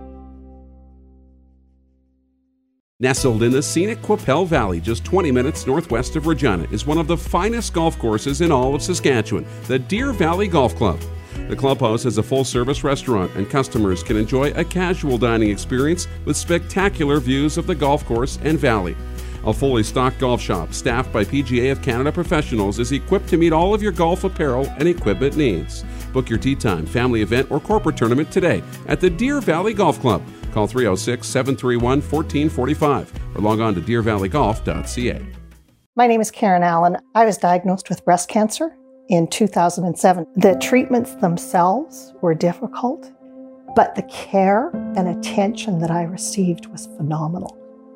Nestled in the scenic Qu'Appelle Valley, just 20 minutes northwest of Regina, is one of the finest golf courses in all of Saskatchewan, the Deer Valley Golf Club. The clubhouse has a full-service restaurant, and customers can enjoy a casual dining experience with spectacular views of the golf course and valley. A fully stocked golf shop, staffed by PGA of Canada professionals, is equipped to meet all of your golf apparel and equipment needs. Book your tee time, family event, or corporate tournament at the Deer Valley Golf Club. Call 306-731-1445 or log on to deervalleygolf.ca. My name is Karen Allen. I was diagnosed with breast cancer in 2007. The treatments themselves were difficult, but the care and attention that I received was phenomenal.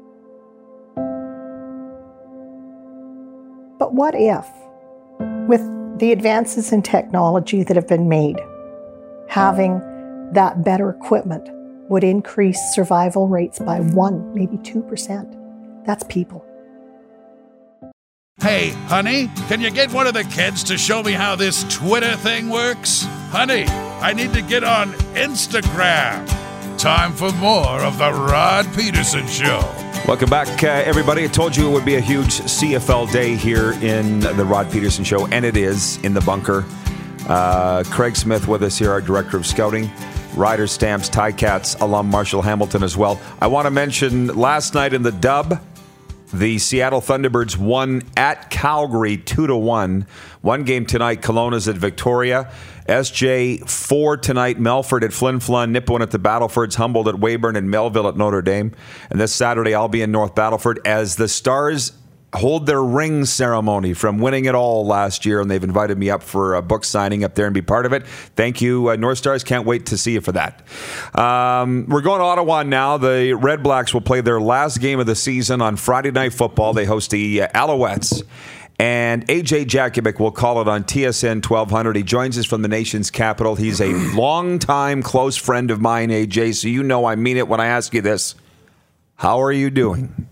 But what if, with the advances in technology that have been made, having that better equipment would increase survival rates by 1%, maybe 2%. That's people. Hey, honey, can you get one of the kids to show me how this Twitter thing works? Honey, I need to get on Instagram. Time for more of the Rod Peterson Show. Welcome back, everybody. I told you it would be a huge CFL day here in the Rod Peterson Show, and it is in the bunker. Craig Smith with us here, our Director of Scouting. Rider Stamps, Ticats alum Marshall Hamilton as well. I want to mention last night in the dub, the Seattle Thunderbirds won at Calgary 2-1. One game tonight, Kelowna's at Victoria. SJ 4 tonight, Melfort at Flin Flon, Nipawin at the Battlefords, Humboldt at Weyburn, and Melville at Notre Dame. And this Saturday, I'll be in North Battleford as the Stars hold their ring ceremony from winning it all last year, and they've invited me up for a book signing up there and be part of it. Thank you, North Stars. Can't wait to see you for that. We're going to Ottawa now. The Red Blacks will play their last game of the season on Friday Night Football. They host the Alouettes, and AJ Jakubic will call it on TSN 1200. He joins us from the nation's capital. He's a longtime close friend of mine, AJ, so you know I mean it when I ask you this. How are you doing?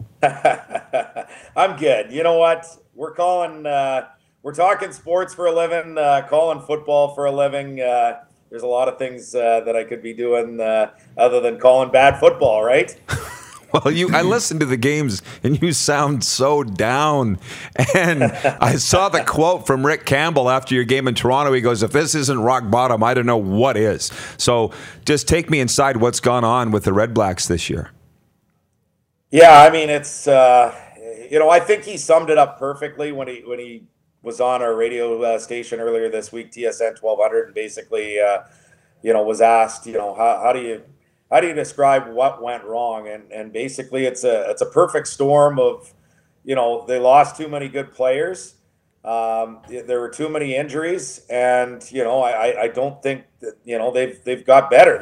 I'm good. You know what? We're talking sports for a living, calling football for a living. There's a lot of things that I could be doing other than calling bad football, right? Well, I listened to the games, and you sound so down. And I saw the quote from Rick Campbell after your game in Toronto. He goes, if this isn't rock bottom, I don't know what is. So just take me inside what's gone on with the Red Blacks this year. Yeah, I mean, it's, I think he summed it up perfectly when he was on our radio station earlier this week, TSN 1200, and basically, was asked, how do you describe what went wrong? And basically it's a perfect storm of, they lost too many good players. There were too many injuries, and, I don't think that, they've got better.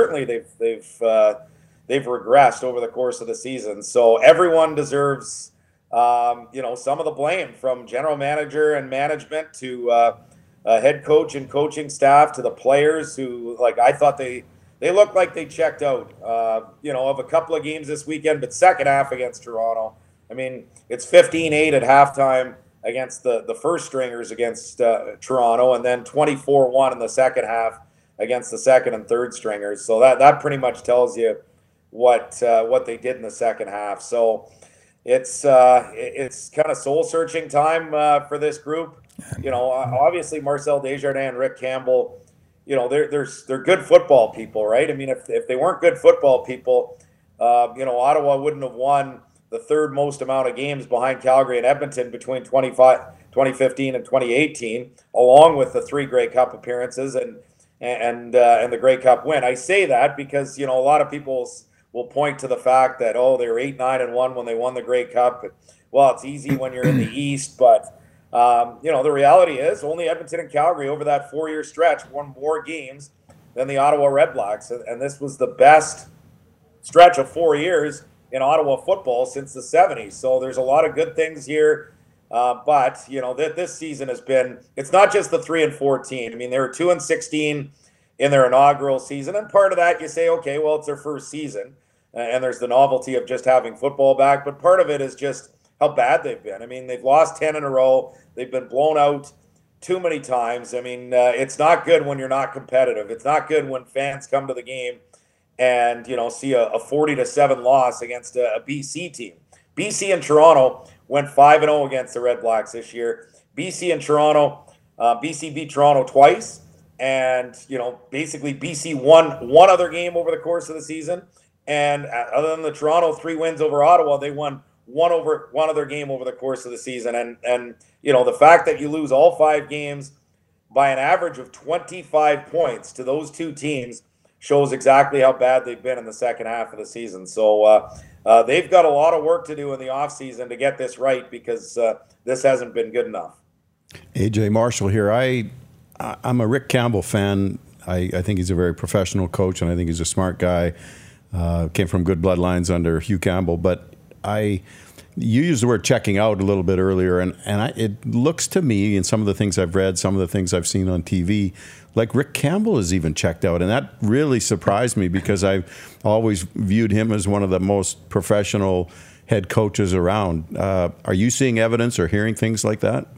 They've regressed over the course of the season. So everyone deserves, some of the blame, from general manager and management to head coach and coaching staff to the players who, I thought they looked like they checked out, of a couple of games this weekend, but second half against Toronto. I mean, it's 15-8 at halftime against the first stringers against Toronto, and then 24-1 in the second half against the second and third stringers. So that pretty much tells you what they did in the second half. So it's kind of soul searching time for this group. Obviously Marcel Desjardins and Rick Campbell, they're good football people, right? I mean, if they weren't good football people, Ottawa wouldn't have won the third most amount of games behind Calgary and Edmonton between 2015 and 2018, along with the 3 Grey Cup appearances and the Grey Cup win. I say that because, a lot of people will point to the fact that, they were 8-9-1 when they won the Grey Cup. Well, it's easy when you're in the East, but, the reality is only Edmonton and Calgary over that 4-year stretch won more games than the Ottawa Red Blacks. And this was the best stretch of 4 years in Ottawa football since the 70s. So there's a lot of good things here. But, this season has been, it's not just the 3-14. I mean, they were 2-16 in their inaugural season. And part of that, you say, okay, well, it's their first season. And there's the novelty of just having football back. But part of it is just how bad they've been. I mean, they've lost 10 in a row. They've been blown out too many times. I mean, it's not good when you're not competitive. It's not good when fans come to the game and, see a 40-7 loss against a BC team. BC and Toronto went 5-0 against the Red Blacks this year. BC and Toronto, BC beat Toronto twice. And, basically BC won one other game over the course of the season. And other than the Toronto 3 wins over Ottawa, they won one other game over the course of the season. And the fact that you lose all 5 games by an average of 25 points to those 2 teams shows exactly how bad they've been in the second half of the season. So they've got a lot of work to do in the offseason to get this right, because this hasn't been good enough. AJ Marshall here. I'm a Rick Campbell fan. I think he's a very professional coach, and I think he's a smart guy. Came from good bloodlines under Hugh Campbell. But you used the word checking out a little bit earlier, and it looks to me, in some of the things I've read, some of the things I've seen on TV, like Rick Campbell is even checked out. And that really surprised me, because I've always viewed him as one of the most professional head coaches around. Are you seeing evidence or hearing things like that?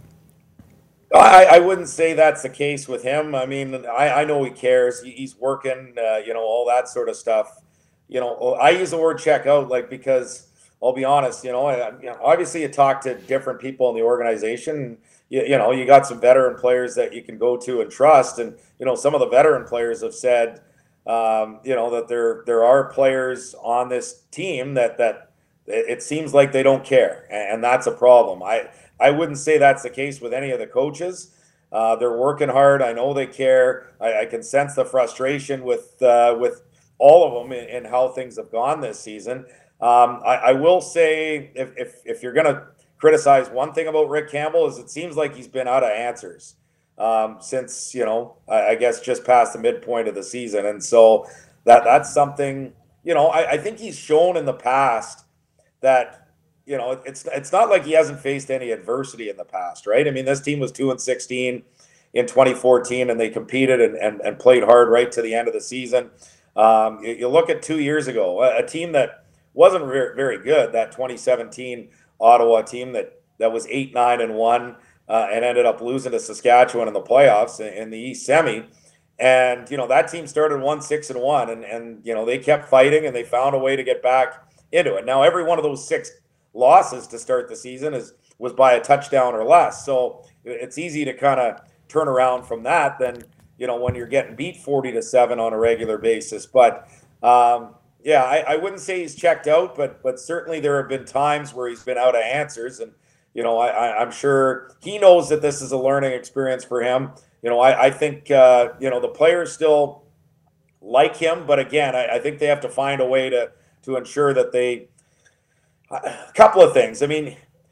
I wouldn't say that's the case with him. I mean, I know he cares. He's working, all that sort of stuff. I use the word check out, because I'll be honest, obviously you talk to different people in the organization. You got some veteran players that you can go to and trust. And, some of the veteran players have said, that there are players on this team that it seems like they don't care, and that's a problem. I wouldn't say that's the case with any of the coaches. They're working hard. I know they care. I can sense the frustration with all of them in how things have gone this season. I will say, if you're going to criticize one thing about Rick Campbell, is it seems like he's been out of answers since, I guess just past the midpoint of the season. And so that's something, I think he's shown in the past that, it's not like he hasn't faced any adversity in the past, right? I mean, this team was 2-16 in 2014, and they competed and played hard right to the end of the season. You look at 2 years ago, a team that wasn't very good, that 2017 Ottawa team that was 8-9-1 and ended up losing to Saskatchewan in the playoffs in the East Semi. And, that team started 1-6-1, and they kept fighting, and they found a way to get back into it. Now, every one of those 6 losses to start the season was by a touchdown or less. So it's easy to kind of turn around from that than, when you're getting beat 40-7 on a regular basis. But I wouldn't say he's checked out, but certainly there have been times where he's been out of answers. And, I'm sure he knows that this is a learning experience for him. I think, the players still like him, but again, I think they have to find a way to ensure that they, a couple of things. I mean,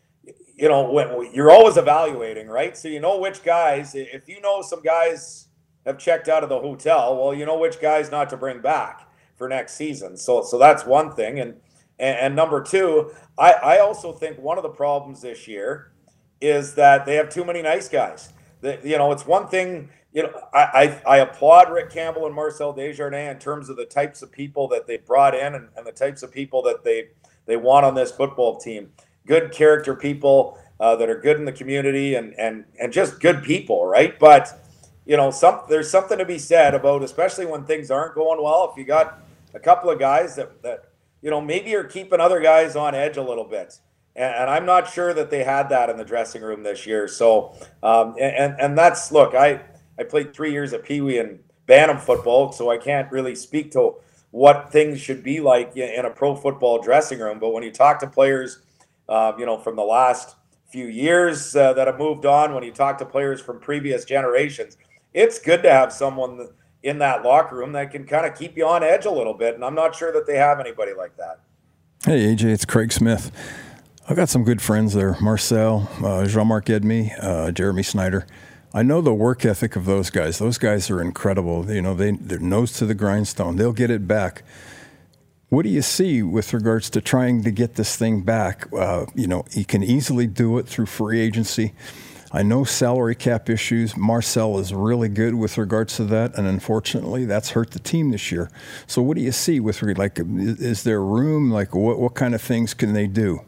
when you're always evaluating, right? So which guys, if some guys have checked out of the hotel, well, which guys not to bring back for next season. So that's one thing. And number two, I also think one of the problems this year is that they have too many nice guys. It's one thing, I applaud Rick Campbell and Marcel Desjardins in terms of the types of people that they brought in and the types of people that they want on this football team. Good character people that are good in the community and just good people, right? But, there's something to be said about, especially when things aren't going well, if you got a couple of guys that maybe are keeping other guys on edge a little bit. And I'm not sure that they had that in the dressing room this year. So, and that's, look, I played 3 years at Pee Wee and Bantam football, so I can't really speak to what things should be like in a pro football dressing room. But when you talk to players, from the last few years that have moved on, when you talk to players from previous generations, it's good to have someone in that locker room that can kind of keep you on edge a little bit. And I'm not sure that they have anybody like that. Hey, AJ, it's Craig Smith. I've got some good friends there. Marcel, Jean-Marc Edmy, Jeremy Snyder. I know the work ethic of those guys. Those guys are incredible. They're nose to the grindstone. They'll get it back. What do you see with regards to trying to get this thing back? You can easily do it through free agency. I know salary cap issues. Marcel is really good with regards to that, and unfortunately, that's hurt the team this year. So what do you see with, is there room? What kind of things can they do?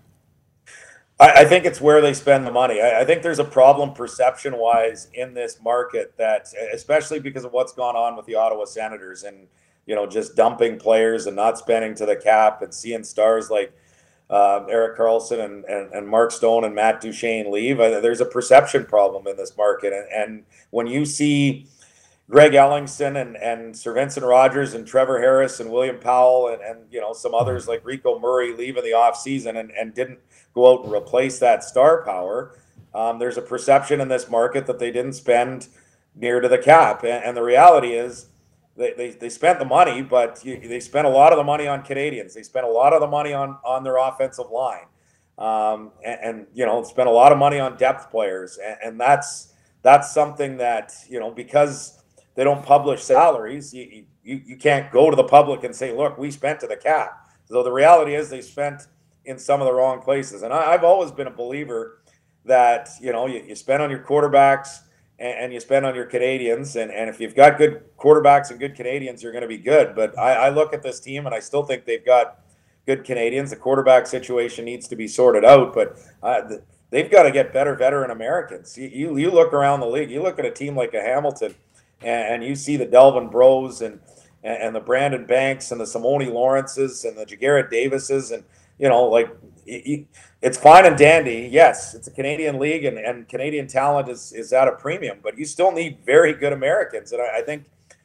I think it's where they spend the money. I think there's a problem perception-wise in this market that, especially because of what's gone on with the Ottawa Senators and, just dumping players and not spending to the cap and seeing stars like Erik Karlsson and Mark Stone and Matt Duchene leave. There's a perception problem in this market. And when you see Greg Ellingson and Sir Vincent Rogers and Trevor Harris and William Powell and some others like Rico Murray leave in the offseason and didn't go out and replace that star power, there's a perception in this market that they didn't spend near to the cap. And the reality is they spent the money, but they spent a lot of the money on Canadians. They spent a lot of the money on their offensive line and spent a lot of money on depth players. And that's something that, because they don't publish salaries, you can't go to the public and say, look, we spent to the cap. So the reality is they spent in some of the wrong places. And I've always been a believer that, you spend on your quarterbacks and you spend on your Canadians. And if you've got good quarterbacks and good Canadians, you're going to be good. But I look at this team and I still think they've got good Canadians. The quarterback situation needs to be sorted out, but they've got to get better veteran Americans. You look around the league, you look at a team like a Hamilton, and you see the Delvin Bros and the Brandon Banks and the Simone Lawrences and the Jagarrett Davises, and it's fine and dandy. Yes, it's a Canadian league, and Canadian talent is at a premium, but you still need very good Americans. And I think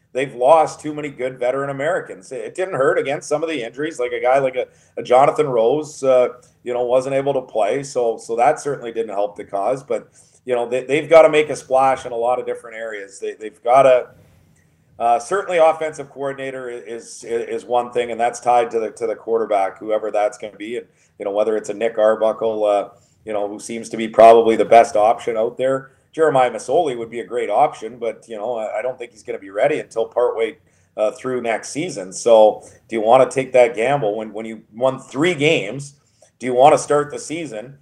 they've lost too many good veteran Americans. It didn't hurt against some of the injuries, like a guy like a Jonathan Rose, wasn't able to play. So that certainly didn't help the cause. But, they've got to make a splash in a lot of different areas. They've got to certainly offensive coordinator is one thing, and that's tied to the quarterback, whoever that's going to be. And, whether it's a Nick Arbuckle, who seems to be probably the best option out there. Jeremiah Masoli would be a great option, but, I don't think he's going to be ready until partway through next season. So do you want to take that gamble when you won 3 games? Do you want to start the season,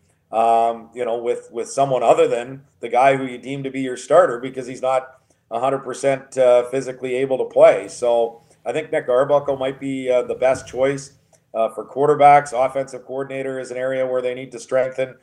with someone other than the guy who you deem to be your starter because he's not 100% physically able to play? So I think Nick Arbuckle might be the best choice for quarterbacks. Offensive coordinator is an area where they need to strengthen.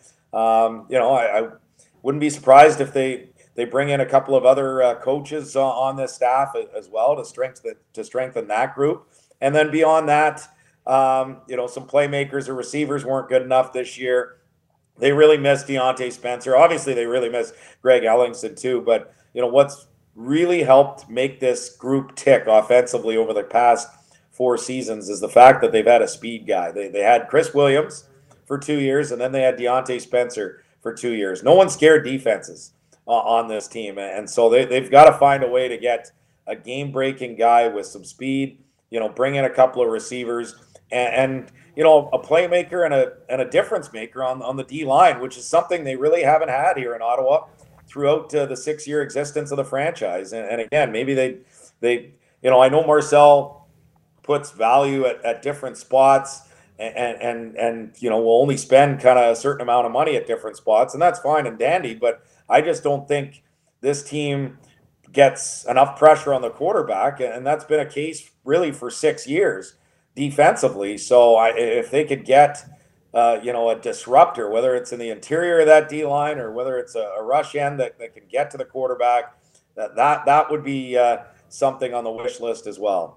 I wouldn't be surprised if they bring in a couple of other coaches on this staff as well to strengthen that group. And then beyond that, some playmakers or receivers weren't good enough this year. They really missed Deontay Spencer. Obviously, they really missed Greg Ellingson too. But what's really helped make this group tick offensively over the past 4 seasons is the fact that they've had a speed guy. They had Chris Williams for 2 years, and then they had Deontay Spencer for 2 years. No one scared defenses on this team, and so they've got to find a way to get a game-breaking guy with some speed, bring in a couple of receivers, and a playmaker and a difference maker on the D-line, which is something they really haven't had here in Ottawa throughout the 6-year existence of the franchise. And again, maybe they I know Marcel puts value at different spots, and we'll only spend kind of a certain amount of money at different spots, and that's fine and dandy, but I just don't think this team gets enough pressure on the quarterback, and that's been a case really for 6 years defensively. So if they could get a disruptor, whether it's in the interior of that D-line or whether it's a rush end that can get to the quarterback, that would be something on the wish list as well.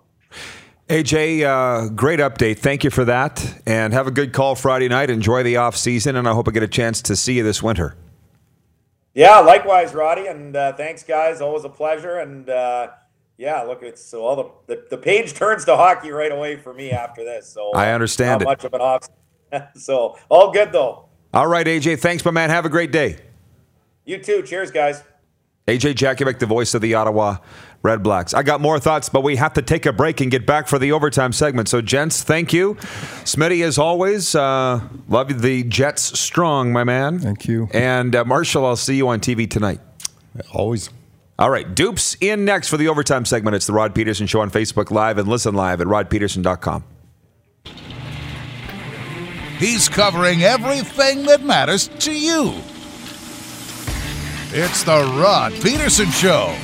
AJ, great update. Thank you for that. And have a good call Friday night. Enjoy the off season, and I hope I get a chance to see you this winter. Yeah, likewise, Roddy. And thanks, guys. Always a pleasure. And look, it's all the page turns to hockey right away for me after this. So I understand not much of an off. So all good though. All right, AJ. Thanks, my man. Have a great day. You too. Cheers, guys. AJ Jakubik, the voice of the Ottawa Red Blacks. I got more thoughts, but we have to take a break and get back for the overtime segment. So, gents, thank you. Smitty, as always, love the Jets strong, my man. Thank you. And Marshall, I'll see you on TV tonight. Always. All right, Dupes in next for the overtime segment. It's the Rod Peterson Show on Facebook Live, and listen live at rodpeterson.com. He's covering everything that matters to you. It's the Rod Peterson Show.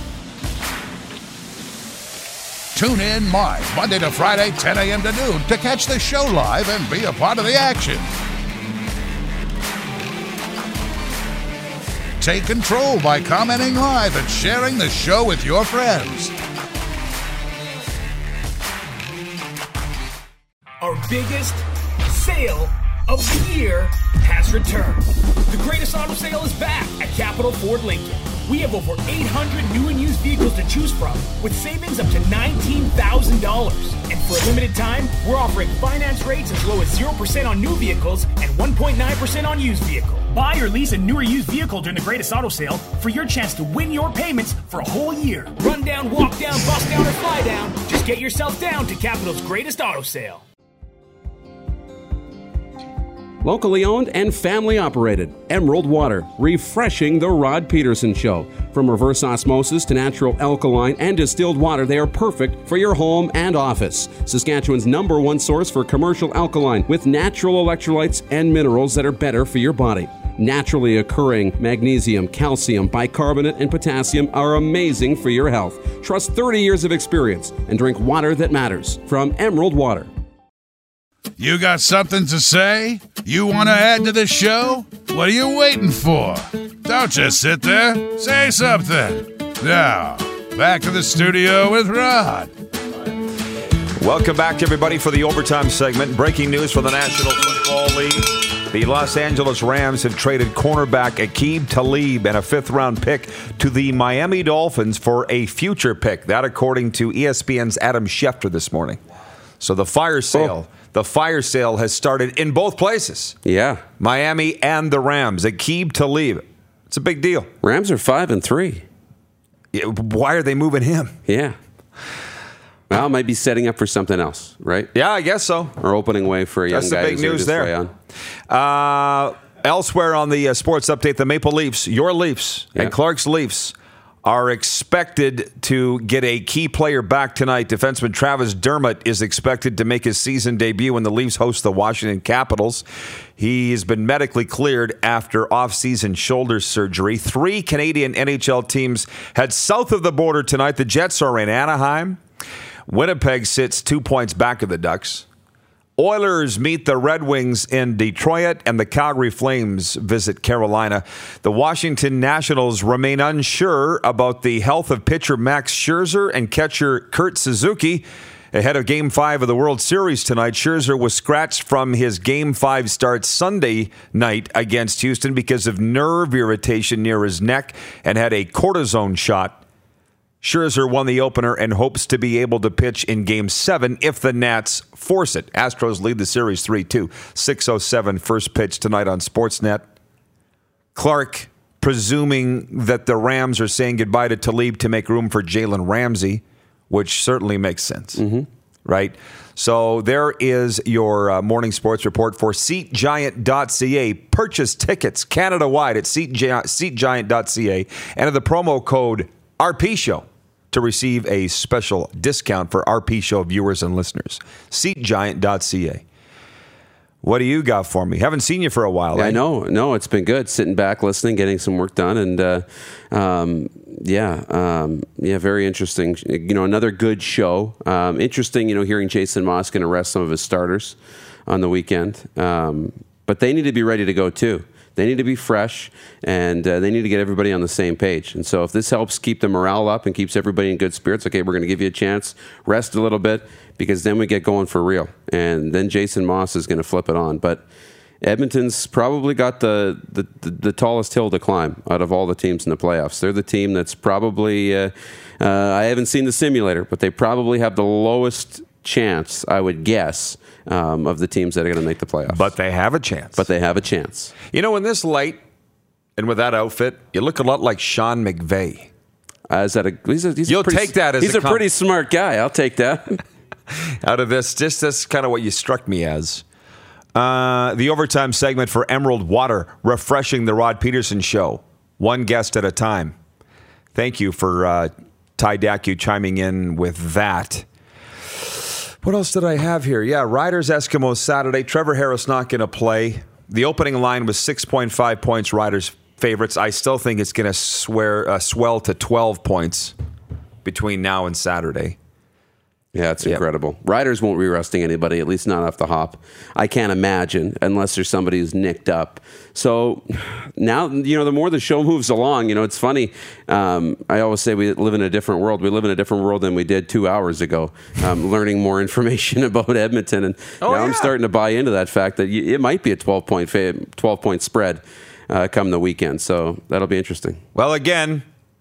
Tune in live Monday to Friday, 10 a.m. to noon to catch the show live and be a part of the action. Take control by commenting live and sharing the show with your friends. Our biggest sale of the year has returned. The greatest auto sale is back at Capital Ford Lincoln. We have over 800 new and used vehicles to choose from with savings up to $19,000. And for a limited time, we're offering finance rates as low as 0% on new vehicles and 1.9% on used vehicles. Buy or lease a new or used vehicle during the greatest auto sale for your chance to win your payments for a whole year. Run down, walk down, bust down, or fly down. Just get yourself down to Capital's greatest auto sale. Locally owned and family operated, Emerald Water, refreshing the Rod Peterson Show. From reverse osmosis to natural alkaline and distilled water, they are perfect for your home and office. Saskatchewan's #1 source for commercial alkaline with natural electrolytes and minerals that are better for your body. Naturally occurring magnesium, calcium, bicarbonate, and potassium are amazing for your health. Trust 30 years of experience and drink water that matters from Emerald Water. You got something to say? You want to add to the show? What are you waiting for? Don't just sit there. Say something. Now, back to the studio with Rod. Welcome back, everybody, for the overtime segment. Breaking news from the National Football League. The Los Angeles Rams have traded cornerback Aqib Talib and a 5th-round pick to the Miami Dolphins for a future pick. That according to ESPN's Adam Schefter this morning. So the fire sale has started in both places. Yeah. Miami and the Rams. Aqib Talib. It's a big deal. Rams are 5-3. Why are they moving him? Yeah. Well, might be setting up for something else, right? Yeah, I guess so. Or opening way for a young guy. That's the big news there. Elsewhere on the sports update, the Maple Leafs, your Leafs, and Clark's Leafs are expected to get a key player back tonight. Defenseman Travis Dermott is expected to make his season debut when the Leafs host the Washington Capitals. He has been medically cleared after off-season shoulder surgery. 3 Canadian NHL teams head south of the border tonight. The Jets are in Anaheim. Winnipeg sits 2 points back of the Ducks. Oilers meet the Red Wings in Detroit, and the Calgary Flames visit Carolina. The Washington Nationals remain unsure about the health of pitcher Max Scherzer and catcher Kurt Suzuki. Ahead of Game 5 of the World Series tonight, Scherzer was scratched from his Game 5 start Sunday night against Houston because of nerve irritation near his neck and had a cortisone shot. Scherzer won the opener and hopes to be able to pitch in Game 7 if the Nats force it. Astros lead the series 3-2. 6:07 first pitch tonight on Sportsnet. Clark, presuming that the Rams are saying goodbye to Talib to make room for Jalen Ramsey, which certainly makes sense, right? So there is your morning sports report for SeatGiant.ca. Purchase tickets Canada-wide at SeatGiant.ca. Enter the promo code RPShow to receive a special discount for RP Show viewers and listeners. SeatGiant.ca. What do you got for me? Haven't seen you for a while. I know. No, it's been good. Sitting back, listening, getting some work done, and very interesting. Another good show. Interesting, hearing Jason Moss going to rest some of his starters on the weekend. But they need to be ready to go too. They need to be fresh, and they need to get everybody on the same page. And so if this helps keep the morale up and keeps everybody in good spirits, okay, we're going to give you a chance, rest a little bit, because then we get going for real. And then Jason Moss is going to flip it on. But Edmonton's probably got the tallest hill to climb out of all the teams in the playoffs. They're the team that's probably, I haven't seen the simulator, but they probably have the lowest chance, I would guess, of the teams that are going to make the playoffs. But they have a chance. In this light and with that outfit, you look a lot like Sean McVay. He's a pretty smart guy. I'll take that. Out of this, that's kind of what you struck me as. The overtime segment for Emerald Water, refreshing the Rod Peterson Show. One guest at a time. Thank you for Ty Dacu chiming in with that. What else did I have here? Yeah, Riders Eskimos Saturday. Trevor Harris not going to play. The opening line was 6.5 points. Riders favorites. I still think it's going to swell to 12 points between now and Saturday. Yeah, it's incredible. Riders won't be resting anybody, at least not off the hop. I can't imagine, unless there's somebody who's nicked up. So now, the more the show moves along, it's funny. I always say we live in a different world. We live in a different world than we did 2 hours ago, learning more information about Edmonton. And I'm starting to buy into that fact that it might be a 12-point spread come the weekend. So that'll be interesting. Well, again,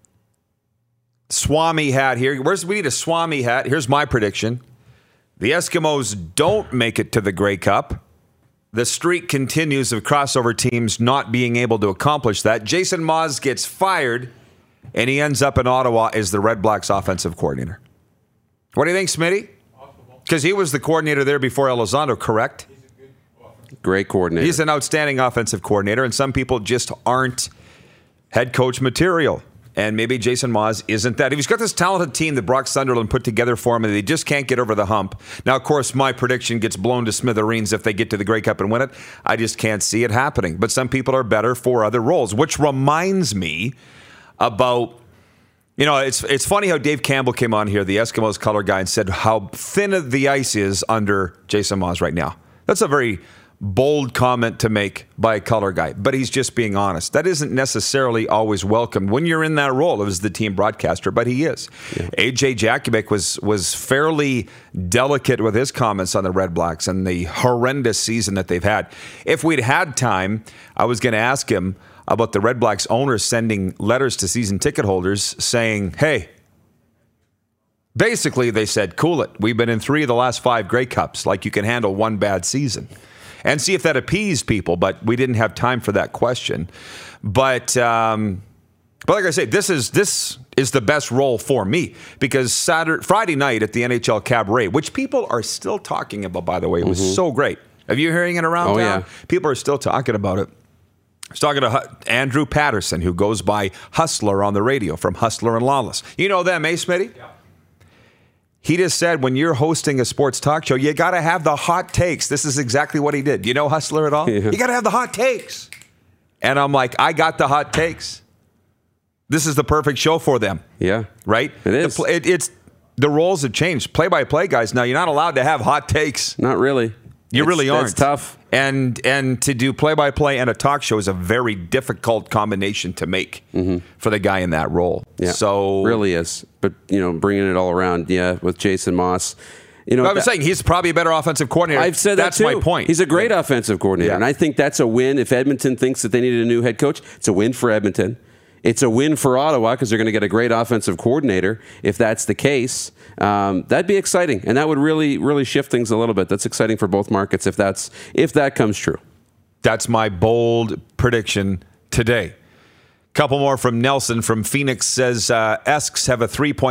Swami hat here. We need a Swami hat. Here's my prediction. The Eskimos don't make it to the Grey Cup. The streak continues of crossover teams not being able to accomplish that. Jason Maas gets fired, and he ends up in Ottawa as the Red Blacks offensive coordinator. What do you think, Smitty? Because he was the coordinator there before Elizondo, correct? Great coordinator. He's an outstanding offensive coordinator, and some people just aren't head coach material. And maybe Jason Maas isn't that. He's got this talented team that Brock Sunderland put together for him, and they just can't get over the hump. Now, of course, my prediction gets blown to smithereens if they get to the Grey Cup and win it. I just can't see it happening. But some people are better for other roles, which reminds me about, it's funny how Dave Campbell came on here, the Eskimos color guy, and said how thin the ice is under Jason Maas right now. That's a very bold comment to make by a color guy, but he's just being honest. That isn't necessarily always welcomed when you're in that role as the team broadcaster, but he is. Yeah. AJ Jakubik was fairly delicate with his comments on the Red Blacks and the horrendous season that they've had. If we'd had time, I was going to ask him about the Red Blacks owners sending letters to season ticket holders saying, hey, basically they said, cool it. We've been in 3 of the last 5 Grey Cups. Like, you can handle one bad season. And see if that appeased people, but we didn't have time for that question. But like I say, this is the best role for me, because Friday night at the NHL Cabaret, which people are still talking about, by the way, it was so great. Have you hearing it around town? Yeah. People are still talking about it. I was talking to Andrew Patterson, who goes by Hustler on the radio, from Hustler and Lawless. You know them, Smitty? Yeah. He just said, when you're hosting a sports talk show, you got to have the hot takes. This is exactly what he did. You know Hustler at all? Yeah. You got to have the hot takes. And I'm like, I got the hot takes. This is the perfect show for them. Yeah. Right? It is. It's the roles have changed. Play-by-play guys, now you're not allowed to have hot takes. Not really. You really aren't. It's tough. And to do play-by-play and a talk show is a very difficult combination to make for the guy in that role. Yeah, so really is. But, bringing it all around, with Jason Maas. I was saying he's probably a better offensive coordinator. I've said that's my point. He's a great offensive coordinator, and I think that's a win. If Edmonton thinks that they need a new head coach, it's a win for Edmonton. It's a win for Ottawa because they're going to get a great offensive coordinator. If that's the case, that'd be exciting, and that would really, really shift things a little bit. That's exciting for both markets if that comes true. That's my bold prediction today. Couple more from Nelson from Phoenix says Esks have a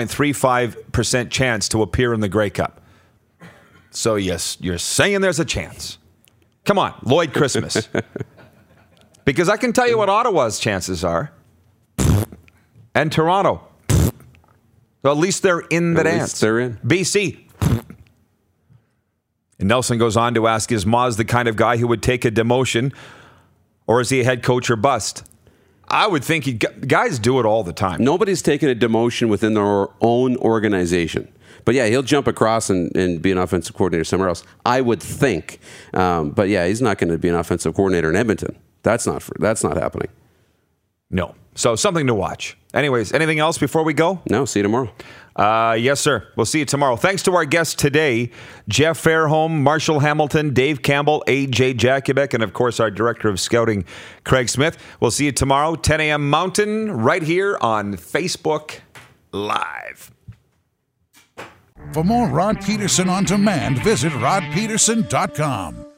3.35% chance to appear in the Grey Cup. So yes, you're saying there's a chance. Come on, Lloyd Christmas. Because I can tell you what Ottawa's chances are. And Toronto. So at least they're in the dance. Least they're in. BC. And Nelson goes on to ask, is Maas the kind of guy who would take a demotion, or is he a head coach or bust? I would think guys do it all the time. Nobody's taken a demotion within their own organization. But yeah, he'll jump across and be an offensive coordinator somewhere else, I would think. But yeah, he's not going to be an offensive coordinator in Edmonton. That's not happening. No. So something to watch. Anyways, anything else before we go? No, see you tomorrow. Yes, sir. We'll see you tomorrow. Thanks to our guests today, Jeff Fairholm, Marshall Hamilton, Dave Campbell, AJ Jakubik, and of course our Director of Scouting, Craig Smith. We'll see you tomorrow, 10 a.m. Mountain, right here on Facebook Live. For more Rod Peterson on demand, visit rodpeterson.com.